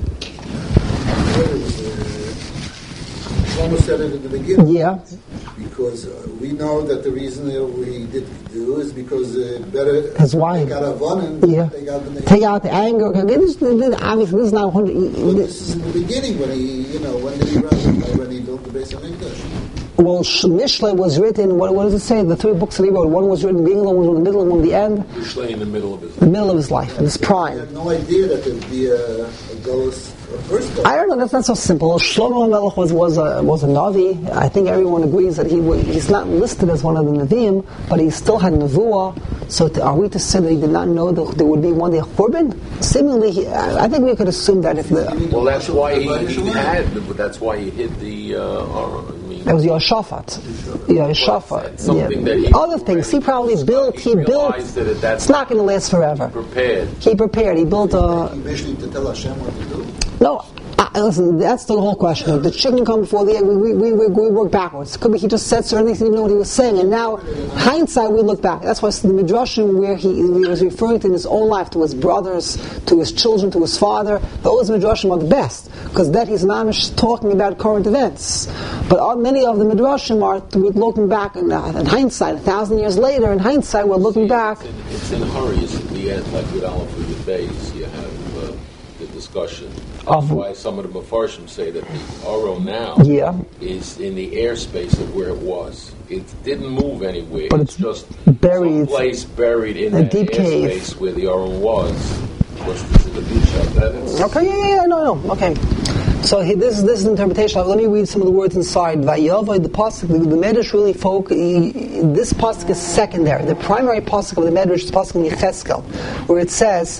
Almost said it at the beginning. Yeah. Because we know that the reason that we did do is because better. That's why. They got Avonim. Yeah. Take out the anger. Obviously, this is not. This is in the beginning when when did he run? When he built the Beis Hamikdash. Well, Mishlei was written. What does it say? The 3 books that he wrote. One was written in the beginning, one was in the middle, and one in the end. Mishlei in the middle of his life. The middle of his life, in his prime. I had no idea that there'd be a Golus. I don't know. That's not so simple. Shlomo HaMelech was a Navi. I think everyone agrees that he's not listed as one of the Nevi'im, but he still had Nevuah. So are we to say that he did not know that there would be one day a Churban? Seemingly, I think we could assume that if the that's why he had. That's why he hid the. That was Yehoshaphat. Yehoshaphat. Something that he other things he probably built. He built. It's not going to last forever. He prepared. He built a. He basically to tell Hashem what to do. No, listen, that's the whole question. The chicken come before the egg. We work backwards. Could be he just said certain things, he didn't know what he was saying, and now, hindsight, we look back. That's why the Midrashim, where he was referring to in his own life, to his brothers, to his children, to his father, those Midrashim are the best, because that he's not talking about current events. But many of the Midrashim are looking back, in hindsight, 1,000 years later, in hindsight, we're looking back. It's in a hurry. It's at the end, like with Aleph with the base, you have the discussion. That's why some of the Mefarshim say that the Oro now is in the airspace of where it was. It didn't move anywhere. But it's just buried, someplace buried in a that deep airspace cave where the Oro was. What's this in the Dusha? Okay, no. Okay. So this is the interpretation. Let me read some of the words inside. Vayavoy, the pasuk, the Medrash really this pasuk is secondary. The primary pasuk of the Medrash is the pasuk in Yecheskel, where it says,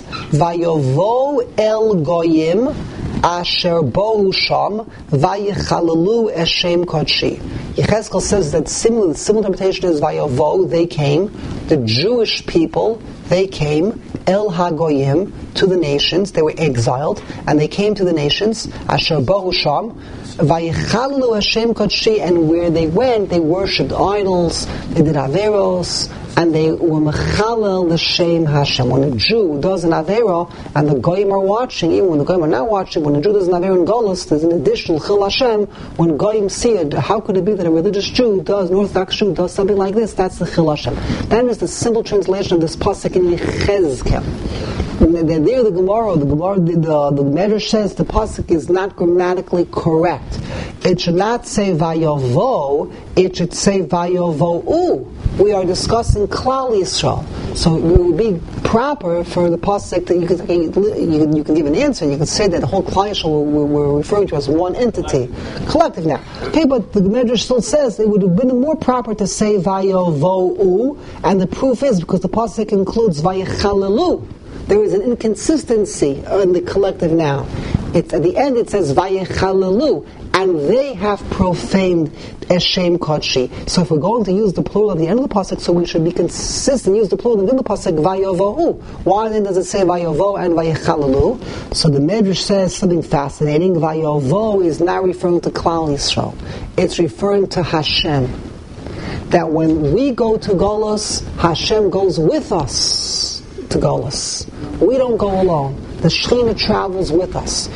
Vayavo el goyim asher bohu sham vayichalelu eshem kodshi. Yecheskel says that the similar interpretation is Vayavo, they came, the Jewish people, they came, El HaGoyim, to the nations. They were exiled, and they came to the nations, Asher Bohu Sham, Vayichalu Hashem Kodshi, and where they went, they worshipped idols, they did Averos, and they were mechalel l'shem Hashem. When a Jew does an avera and the goyim are watching, even when the goyim are not watching, when a Jew does an avera in Golus, there's an additional chil Hashem. When goyim see it, how could it be that a religious Jew does, an Orthodox Jew does something like this? That's the chil Hashem. That is the simple translation of this pasuk in Yechezkel. There, the Medrash says the pasuk is not grammatically correct. It should not say Vayavo, it should say Vayavo'u. We are discussing Klal Yisrael. So it would be proper for the pasuk that you can give an answer. You can say that the whole Klal Yisrael we're referring to as one entity, collective now. Okay, but the Medrash still says it would have been more proper to say Vayavo'u, and the proof is because the pasuk includes Vayechalelu. There is an inconsistency in the collective noun. At the end it says Vayechalelu, and they have profaned Eshem Kodshi. So if we're going to use the plural at the end of the pasuk, so we should be consistent, use the plural at the end of the pasuk, Vayavohu. Why then does it say Vayavo and Vayechalelu? So the Medrash says something fascinating. Vayavo is not referring to Klal Yisrael. It's referring to Hashem. That when we go to Golus, Hashem goes with us to Golus. We don't go alone. The Shekhinah travels with us.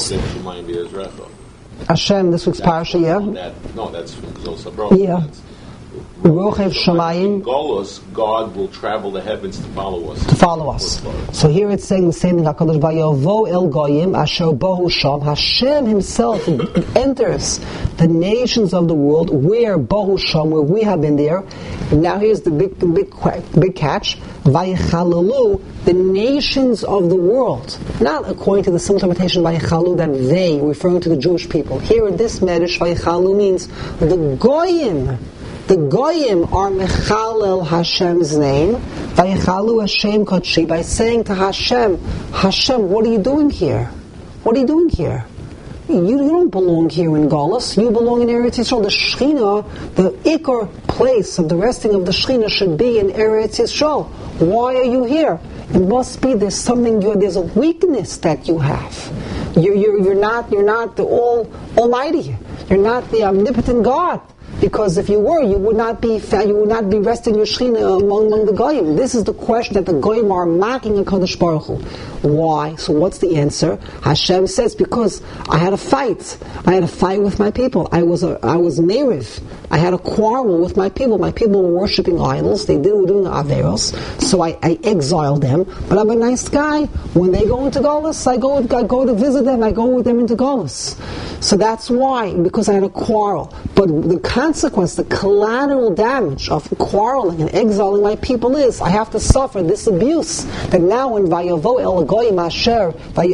Hashem, this week's parasha, yeah? That's from Zosabro. Yeah. Rochev Shamayim. Golus, God will travel the heavens to follow us. So here it's saying the same thing. HaKadosh Vayavo El Goyim Asher Bohu Sham. Hashem Himself enters the nations of the world where Bohu Sham, where we have been there. And now here's the big catch. Vayechalelu, the nations of the world. Not according to the simple interpretation of Vayechalu that they, referring to the Jewish people. Here in this Medrash, Vayechalu means the Goyim. The Goyim are Mechalel Hashem's name, Vayechalu Hashem Kodshi, by saying to Hashem, what are you doing here? What are you doing here? You don't belong here in Golus. You belong in Eretz Yisrael. The Shekhinah, the Ikar place of the resting of the Shekhinah should be in Eretz Yisrael. Why are you here? It must be there's a weakness that you have. You're not the Almighty. You're not the omnipotent God. Because if you were, you would not be resting your Shekhinah among the Goyim. This is the question that the Goyim are mocking in Kadosh Baruch Hu. Why? So what's the answer? Hashem says, because I had a fight. I had a fight with my people. I was Meriv. I had a quarrel with my people. My people were worshipping idols. They were doing Averos. So I exiled them. But I'm a nice guy. When they go into Golus, I go to visit them. I go with them into Golus. So that's why, because I had a quarrel. But the consequence, the collateral damage of quarreling and exiling my people is I have to suffer this abuse. That now in Vayavo El Goyim Asher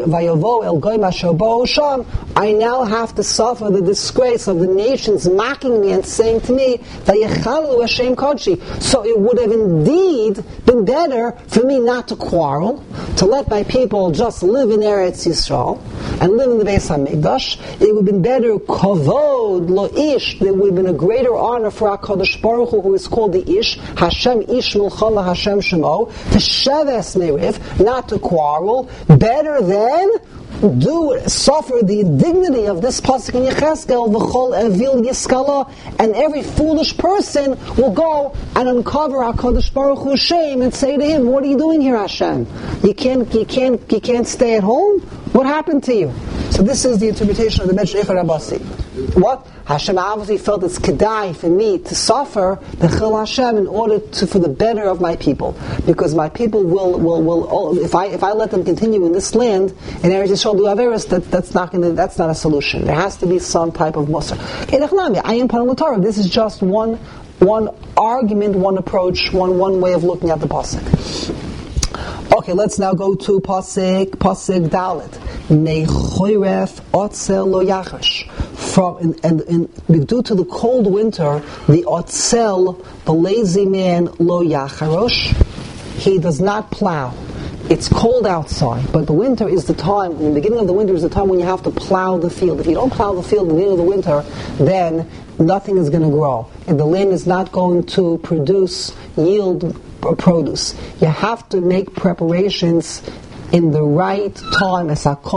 Bo Sham, I now have to suffer the disgrace of the nations mocking me and saying to me, Vayechalu Hashem Kodshi. So it would have indeed been better for me not to quarrel, to let my people just live in Eretz Yisrael and live in the Beis HaMikdash. It would have been better, Kavod Lo Ish. There would have been a greater honor for HaKadosh Baruch Hu, who is called the Ish, Hashem Ish Milchala Hashem Shemo, to Sheves Meriv, not to quarrel, better than suffer the indignity of this pasuk in Yechezkel, V'chol Evil Yiskala, and every foolish person will go and uncover HaKadosh Baruch Hu's shame and say to him, what are you doing here, Hashem? You can't stay at home? What happened to you? So this is the interpretation of the Medrash Eichar Abasi. What? Hashem obviously felt it's kedai for me to suffer the Chil Hashem in order for the better of my people, because my people will if I let them continue in this land in Eretz Yisrael do Averis, that's not a solution. There has to be some type of Musar. Okay, Ayim Panam L'Torah. This is just one argument, one approach, one way of looking at the pasuk. Okay, let's now go to pasuk Dalet. Mechoyref otzel lo yachash. Due to the cold winter, the otzel, the lazy man, lo yacharosh, he does not plow. It's cold outside, but the winter is the time, the beginning of the winter is the time when you have to plow the field. If you don't plow the field at the beginning of the winter, then nothing is going to grow. And the land is not going to yield produce. You have to make preparations in the right time.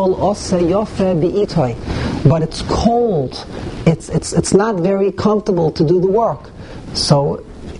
But it's cold. It's not very comfortable to do the work. So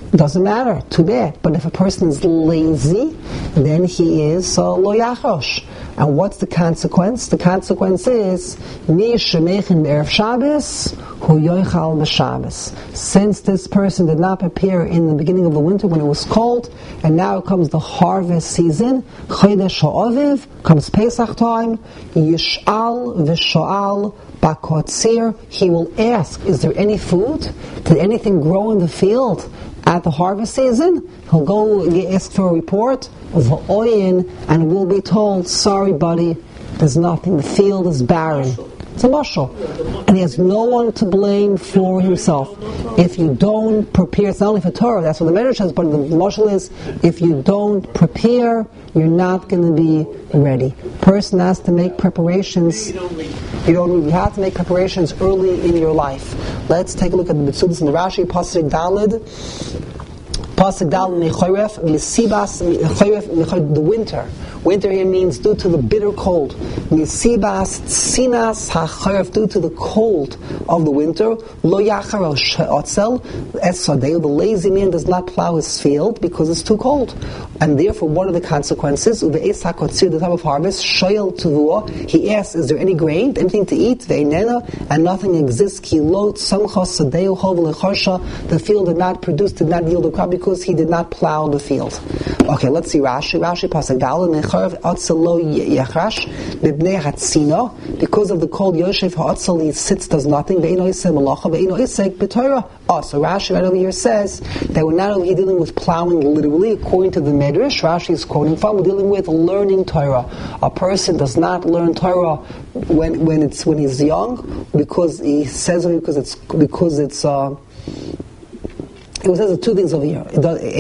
Doesn't matter, too bad. But if a person is lazy, then he is lo yachosh. And what's the consequence? The consequence is mi shemechin b'erev Shabbos hu yoichal b'Shabbos. Since this person did not prepare in the beginning of the winter when it was cold, and now comes the harvest season, chodesh ha'aviv, comes Pesach time, yish'al v'sho'al bakotzir, he will ask, is there any food? Did anything grow in the field at the harvest season? He'll go ask for a report of Ha'oyin, and will be told, sorry buddy, there's nothing, the field is barren. It's a mashal. And he has no one to blame for himself. If you don't prepare, it's not only for Torah, that's what the Medrash says, but the mashal is, if you don't prepare, you're not going to be ready. Person has to make preparations. You have to make preparations early in your life. Let's take a look at the Mitzudas and the Rashi, Pasuk Daled. Pasuk Daled Mechoref, Misibas, Mechoref, the winter. Winter here means due to the bitter cold. Misibas, Tzinas, HaChoref, due to the cold of the winter. Lo Yachar Otzel, Esadeu, the lazy man does not plow his field because it's too cold. And therefore, what are the consequences? Uve'es HaKotzir, the time of harvest, Shoyel Tuvua, he asks, is there any grain, anything to eat? Ve'inena, and nothing exists. Ki lo tzamcha sadeu hov lechorsha, the field did not produce, did not yield a crop because he did not plow the field. Okay, let's see Rashi. Rashi pasuk Daled mecharav otzel lo yachrash b'bnei hatzino, because of the cold Yosef ha'otzel, he sits, does nothing. Ve'ino yisei malacha ve'ino yisei b'torah. Oh, so Rashi right over here says that we're not only dealing with plowing literally, according to the Medrash, Rashi is quoting from, we're dealing with learning Torah. A person does not learn Torah when he's young, because he says it says two things over here.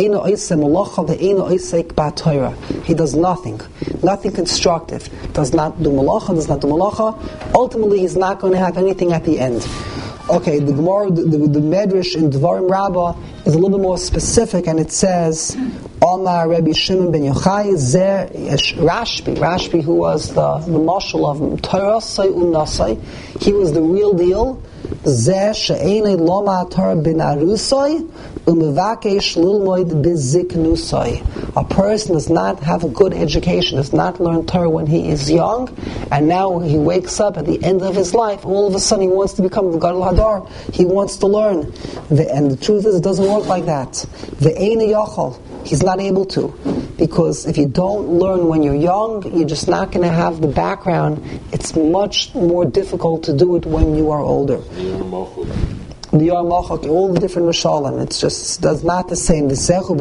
He does nothing constructive. Does not do malacha. Ultimately, he's not going to have anything at the end. Okay, the Gemara, the Medrash in Dvarim Rabbah is a little bit more specific, and it says, Omar Rabbi Shimon ben Yochai, Rashbi, who was the marshal of Torah, Nasai, he was the real deal. A person does not have a good education, does not learn Torah when he is young, and now he wakes up at the end of his life, all of a sudden he wants to become the Gadol Hadar, he wants to learn. And the truth is, it doesn't work like that. He's not able to. Because if you don't learn when you're young, you're just not going to have the background. It's much more difficult to do it when you are older. All the different Rishalim, it's just does not the same.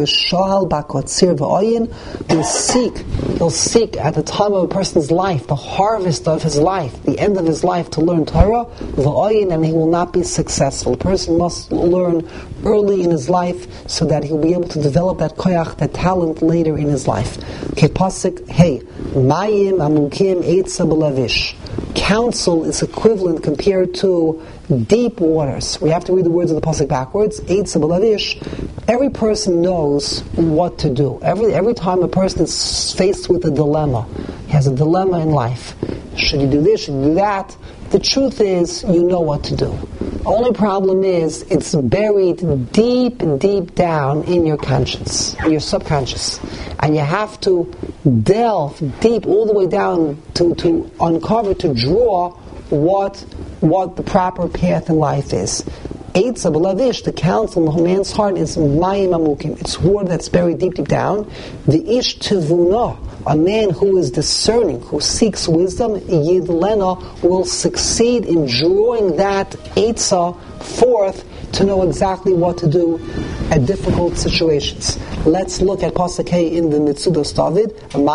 He'll seek at the time of a person's life, the harvest of his life, the end of his life, to learn Torah, and he will not be successful. A person must learn early in his life so that he'll be able to develop that koyach, that talent later in his life. Okay, pasuk, hey, mayim amukim eitza b'lavish. Counsel is equivalent compared to deep waters. We have to read the words of the pasuk backwards. Eitza b'lavish. Every person knows what to do. Every time a person is faced with a dilemma, he has a dilemma in life. Should you do this? Should you do that? The truth is, you know what to do. Only problem is, it's buried deep down in your conscience, in your subconscious. And you have to delve deep, all the way down to uncover, to draw what the proper path in life is. Eitza b'lavish, the counsel in a man's heart is mayim amukim. It's water that's buried deep down. The ish tivuna, a man who is discerning, who seeks wisdom, yidlena, will succeed in drawing that eitza forth to know exactly what to do at difficult situations. Let's look at Pasuk Hey in the Mitzudos David.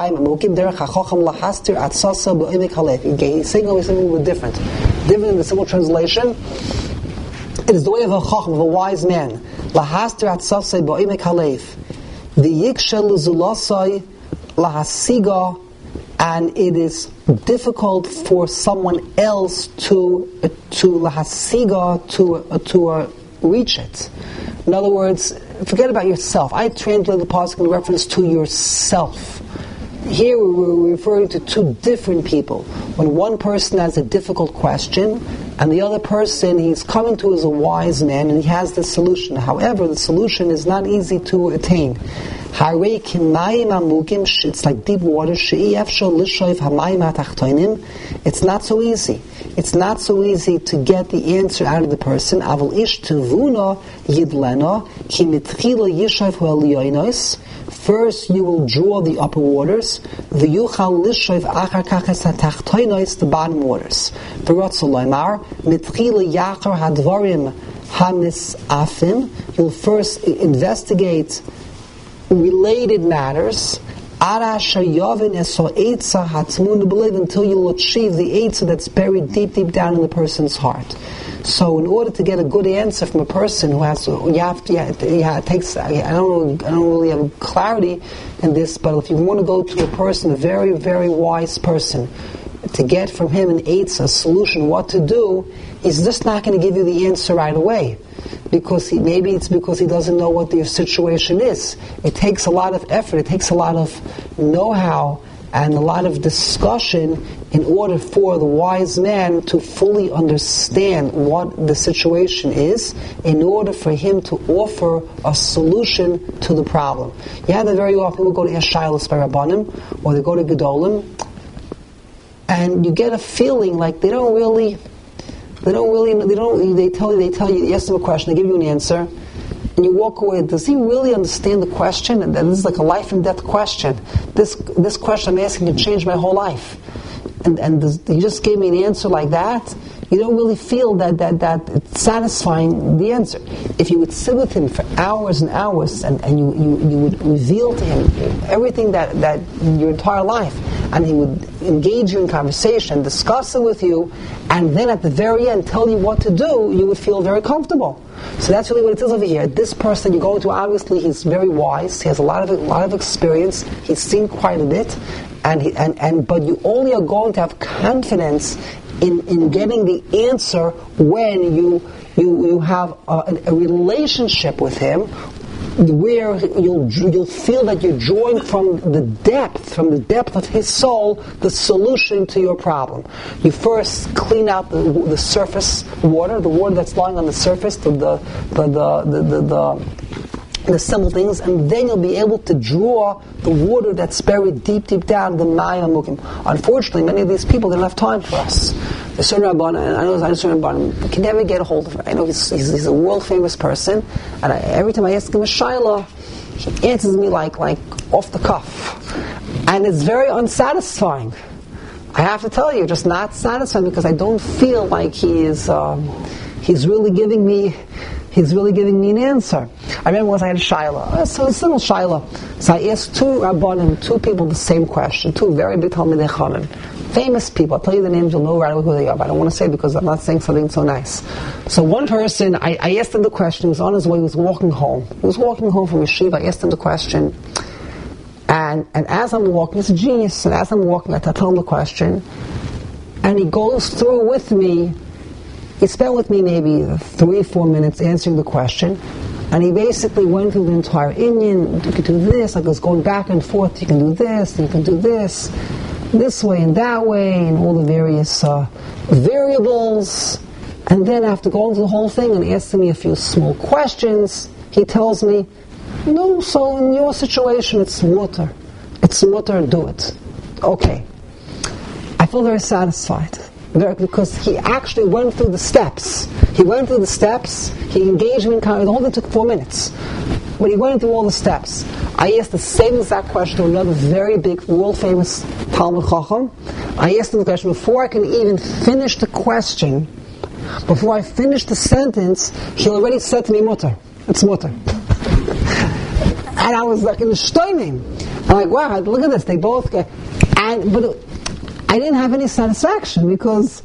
He's saying always something a little different. Different in the simple translation. It is the way of a chacham, of a wise man. Lahastir atzasei bo'imek halef. V'yikshel zulasai lahasiga, and it is difficult for someone else to lahasiga, to reach it. In other words, forget about yourself. I translate the pasuk in reference to yourself. Here we're referring to two different people. When one person has a difficult question, and the other person he's coming to as a wise man, and he has the solution. However, the solution is not easy to attain. It's like deep water. It's not so easy. It's not so easy to get the answer out of the person. First, you will draw the upper waters. The bottom waters. You'll first investigate related matters until you'll achieve the eitzah that's buried deep down in the person's heart. So, in order to get a good answer from a person who has, it takes. I don't really have clarity in this, but if you want to go to a person, a very, very wise person, to get from him an eitzah, a solution, what to do, he's just not going to give you the answer right away. Because maybe it's because he doesn't know what your situation is. It takes a lot of effort, it takes a lot of know-how and a lot of discussion in order for the wise man to fully understand what the situation is, in order for him to offer a solution to the problem. Yeah, that very often people go to Eshailos by Rabbanim, or they go to Gedolim, and you get a feeling like they tell you, you ask them a question, they give you an answer, and you walk away. Does he really understand the question? And this is like a life and death question. This question I'm asking can change my whole life. And he just gave me an answer like that. You don't really feel that it's satisfying the answer. If you would sit with him for hours and hours, and you would reveal to him everything that your entire life, and he would engage you in conversation, discuss it with you, and then at the very end tell you what to do, you would feel very comfortable. So that's really what it is over here. This person you're going to, obviously he's very wise, he has a lot of experience, he's seen quite a bit, but you only are going to have confidence in getting the answer when you have a relationship with him, where you'll feel that you're drawing from the depth of his soul, the solution to your problem. You first clean out the surface water, the water that's lying on the surface, the simple things, and then you'll be able to draw the water that's buried deep down, the Maya Mukim. Unfortunately, many of these people, they don't have time for us. The certain Rabban, and I know certain Rabban, can never get a hold of him. I know he's a world famous person, and every time I ask him a shayla, he answers me like off the cuff, and it's very unsatisfying. I have to tell you, just not satisfying, because I don't feel like he's really giving me an answer. I remember once I had a shayla, so a simple shayla. So I asked two Rabbanim, two people the same question, two very big Talmidei Chachamim, famous people. I'll tell you the names, you'll know right away who they are, but I don't want to say because I'm not saying something so nice. So one person, I asked him the question, he was on his way, he was walking home. He was walking home from yeshiva, I asked him the question, and as I'm walking, he's a genius, and as I'm walking, I tell him the question, and he goes through with me. He spent with me maybe 3-4 minutes answering the question, and he basically went through the entire Indian. You can do this, like it was going back and forth. You can do this, and you can do this way and that way, and all the various variables. And then after going through the whole thing and asking me a few small questions, he tells me, no, so in your situation it's mutter. It's mutter, do it. Okay. I feel very satisfied. Because he actually went through the steps. He engaged me in conversation. The whole thing took 4 minutes. But he went through all the steps. I asked the same exact question to another very big, world-famous Talmid Chacham. I asked him the question before I can even finish the question, before I finished the sentence, he already said to me, mutter. It's mutter. And I was like in the shtoimim. I'm like, wow, look at this. They both get... But I didn't have any satisfaction because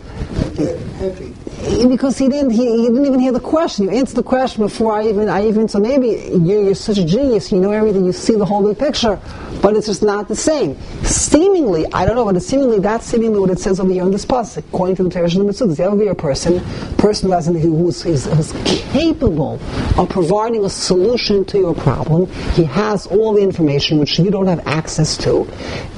he didn't even hear the question. You answered the question before I even so maybe you're such a genius, you know everything, you see the whole big picture, but it's just not the same. Seemingly, I don't know, but that's seemingly what it says over here in this pasuk, according to the Torah and the Mitzvah. There's ever be a person who's capable of providing a solution to your problem. He has all the information which you don't have access to.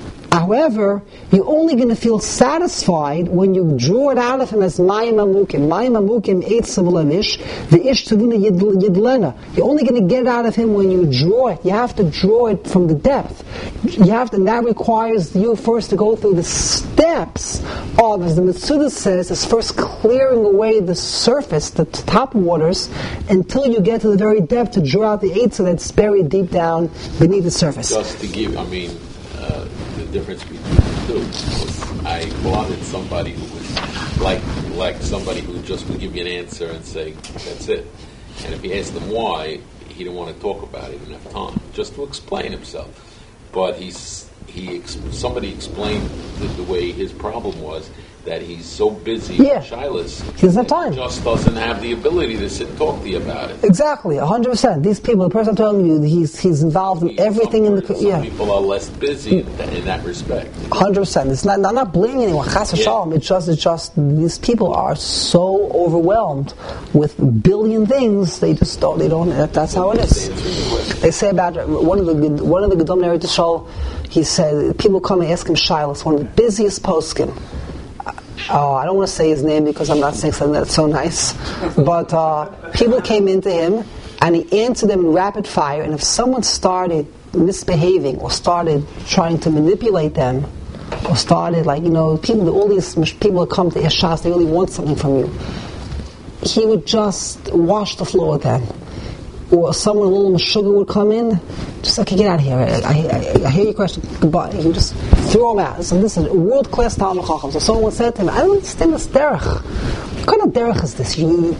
However, you're only going to feel satisfied when you draw it out of him as Mayim Amukim. Mayim Amukim Eitzav Levish, the Ish Tavuna Yidlena. You're only going to get it out of him when you draw it. You have to draw it from the depth. And that requires you first to go through the steps of, as the Metzudah says, is first clearing away the surface, the top waters, until you get to the very depth to draw out the Eitzav that's buried deep down beneath the surface. Just to give, the difference between the two. I wanted somebody who was like somebody who just would give you an answer and say, that's it. And if you asked him why, he didn't want to talk about it, he didn't have time, just to explain himself. But somebody explained the way his problem was, that he's so busy with Shilas, he doesn't have time. He just doesn't have the ability to sit and talk to you about it. Exactly, 100%. These people, the person I'm telling you, he's involved in everything in the... Some people are less busy in that respect. 100%. It's not, I'm not blaming anyone. Chas v'shalom. It's just these people are so overwhelmed with a billion things. They don't. That's how it is. They say about one of the Gedom Neri Tishol. He said people come and ask him Shilas, one of the busiest poskim. I don't want to say his name because I'm not saying something that's so nice. But people came into him and he answered them in rapid fire. And if someone started misbehaving or started trying to manipulate them, or started all these people that come to Eshas, they really want something from you, he would just wash the floor with them. Or someone a little sugar would come in, just okay, get out of here. I hear your question. Goodbye. You just throw them out. So this is a world-class Talmud Chacham. So someone said to him, I don't understand this derech. What kind of derech is this? You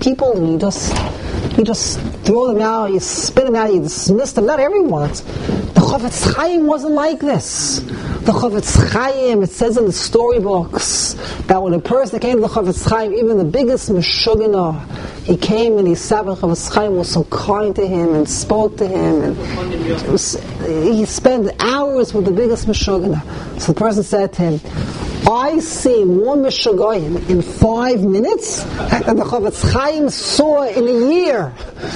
just throw them out, you spit them out, you dismiss them. Not everyone. The Chofetz Chaim wasn't like this. The Chofetz Chaim, it says in the storybooks that when a person came to the Chofetz Chaim, even the biggest Meshuggah, he came and he sat with Chofetz Chaim, was so kind to him and spoke to him, and he spent hours with the biggest Meshuggah. So the person said to him, I see more Meshuggahim in 5 minutes than the Chofetz Chaim saw in a year.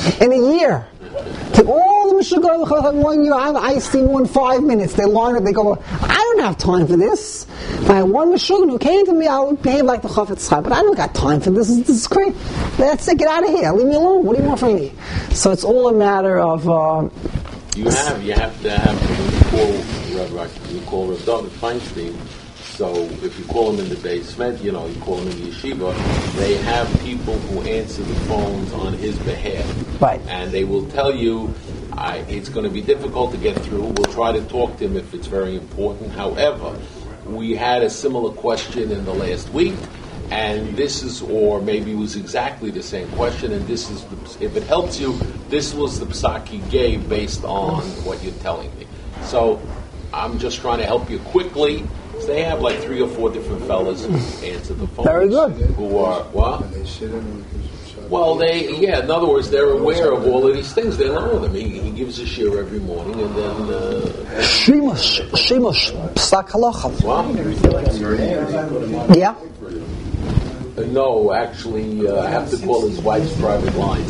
Take all the Meshuggahim 1 year, I see more in 5 minutes. They line up, they go, I don't have time for this. If I had one Meshuggah who came to me, I would behave like the Chofetz Chaim, but I don't got time for this. This is crazy. That's it, get out of here. Leave me alone. What do you want from me? So it's all a matter of... You have to have you call Rav David Feinstein. So if you call him in the basement, you call him in the yeshiva, they have people who answer the phones on his behalf. Right. And they will tell you, it's going to be difficult to get through. We'll try to talk to him if it's very important. However, we had a similar question in the last week, and or maybe it was exactly the same question, and this is, if it helps you, this was the psak he gave based on what you're telling me. So I'm just trying to help you quickly. So they have 3 or 4 different fellas who answer the phone. Very good. Who are, what? Well, in other words, they're aware of all of these things. They know them. He gives a shir every morning, and then... Shimush, psak halacha. What? Yeah? No, actually, I have to call his wife's private line.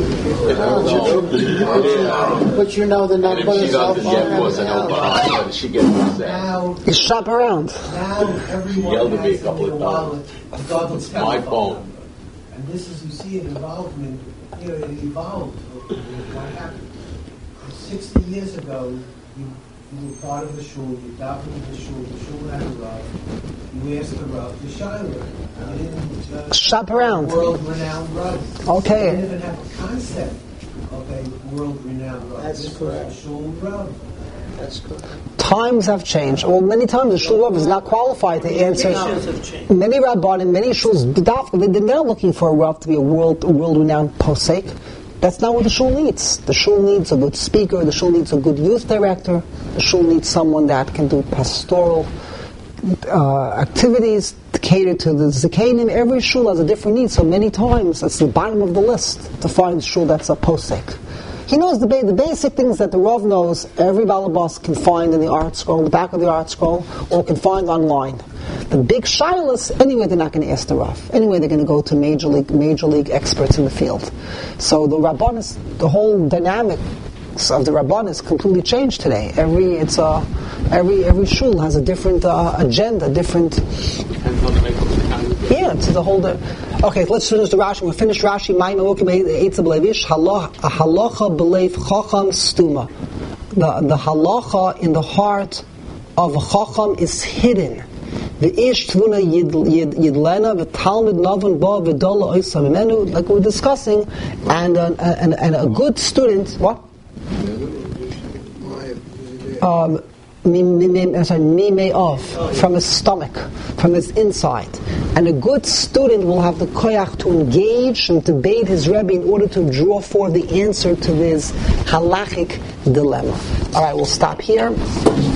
But you know the number. If she doesn't get was an open, she gets upset. You shop around. Now everyone Yelled at me a has couple of times. My phone. And this is, you see an involvement, it evolved. What happened? 60 years ago, you were part of the shul, you documented the shul had a Rav, you asked the Rav to Shiloh. You didn't shop around. World-renowned Rav. Okay. You didn't even have a concept of a world-renowned Rav. That's correct. Shul Rav. That's correct. Times have changed. Well, many times the shul Rav is not qualified to answer. Many rabbanim, many shuls, they're not looking for a Rav to be a world-renowned posek. That's not what the shul needs. The shul needs a good speaker. The shul needs a good youth director. The shul needs someone that can do pastoral activities to cater to the zakanim. Every shul has a different need. So many times, it's the bottom of the list to find a shul that's a posek. He knows the basic things that the Rav knows. Every balabas can find in the art scroll, the back of the art scroll, or can find online. The big shilas, anyway, they're not going to ask the Rav. Anyway, they're going to go to major league experts in the field. So the Rabbanis, the whole dynamic of the Rabban is completely changed today. Every shul has a different agenda, different. Depends on the makeup of the congregation. Yeah, it's the whole. Okay, let's finish the Rashi. We'll finish Rashi. Halacha b'leiv chacham stuma. The halacha in the heart of a chacham is hidden. The ish tvuna yidlena v'talmid navon ba v'dola oisa mimenu, like we were discussing, and a good student. What? From his stomach, from his inside. And a good student will have the koyach to engage and debate his Rebbe in order to draw forth the answer to his halachic dilemma. All right, we'll stop here.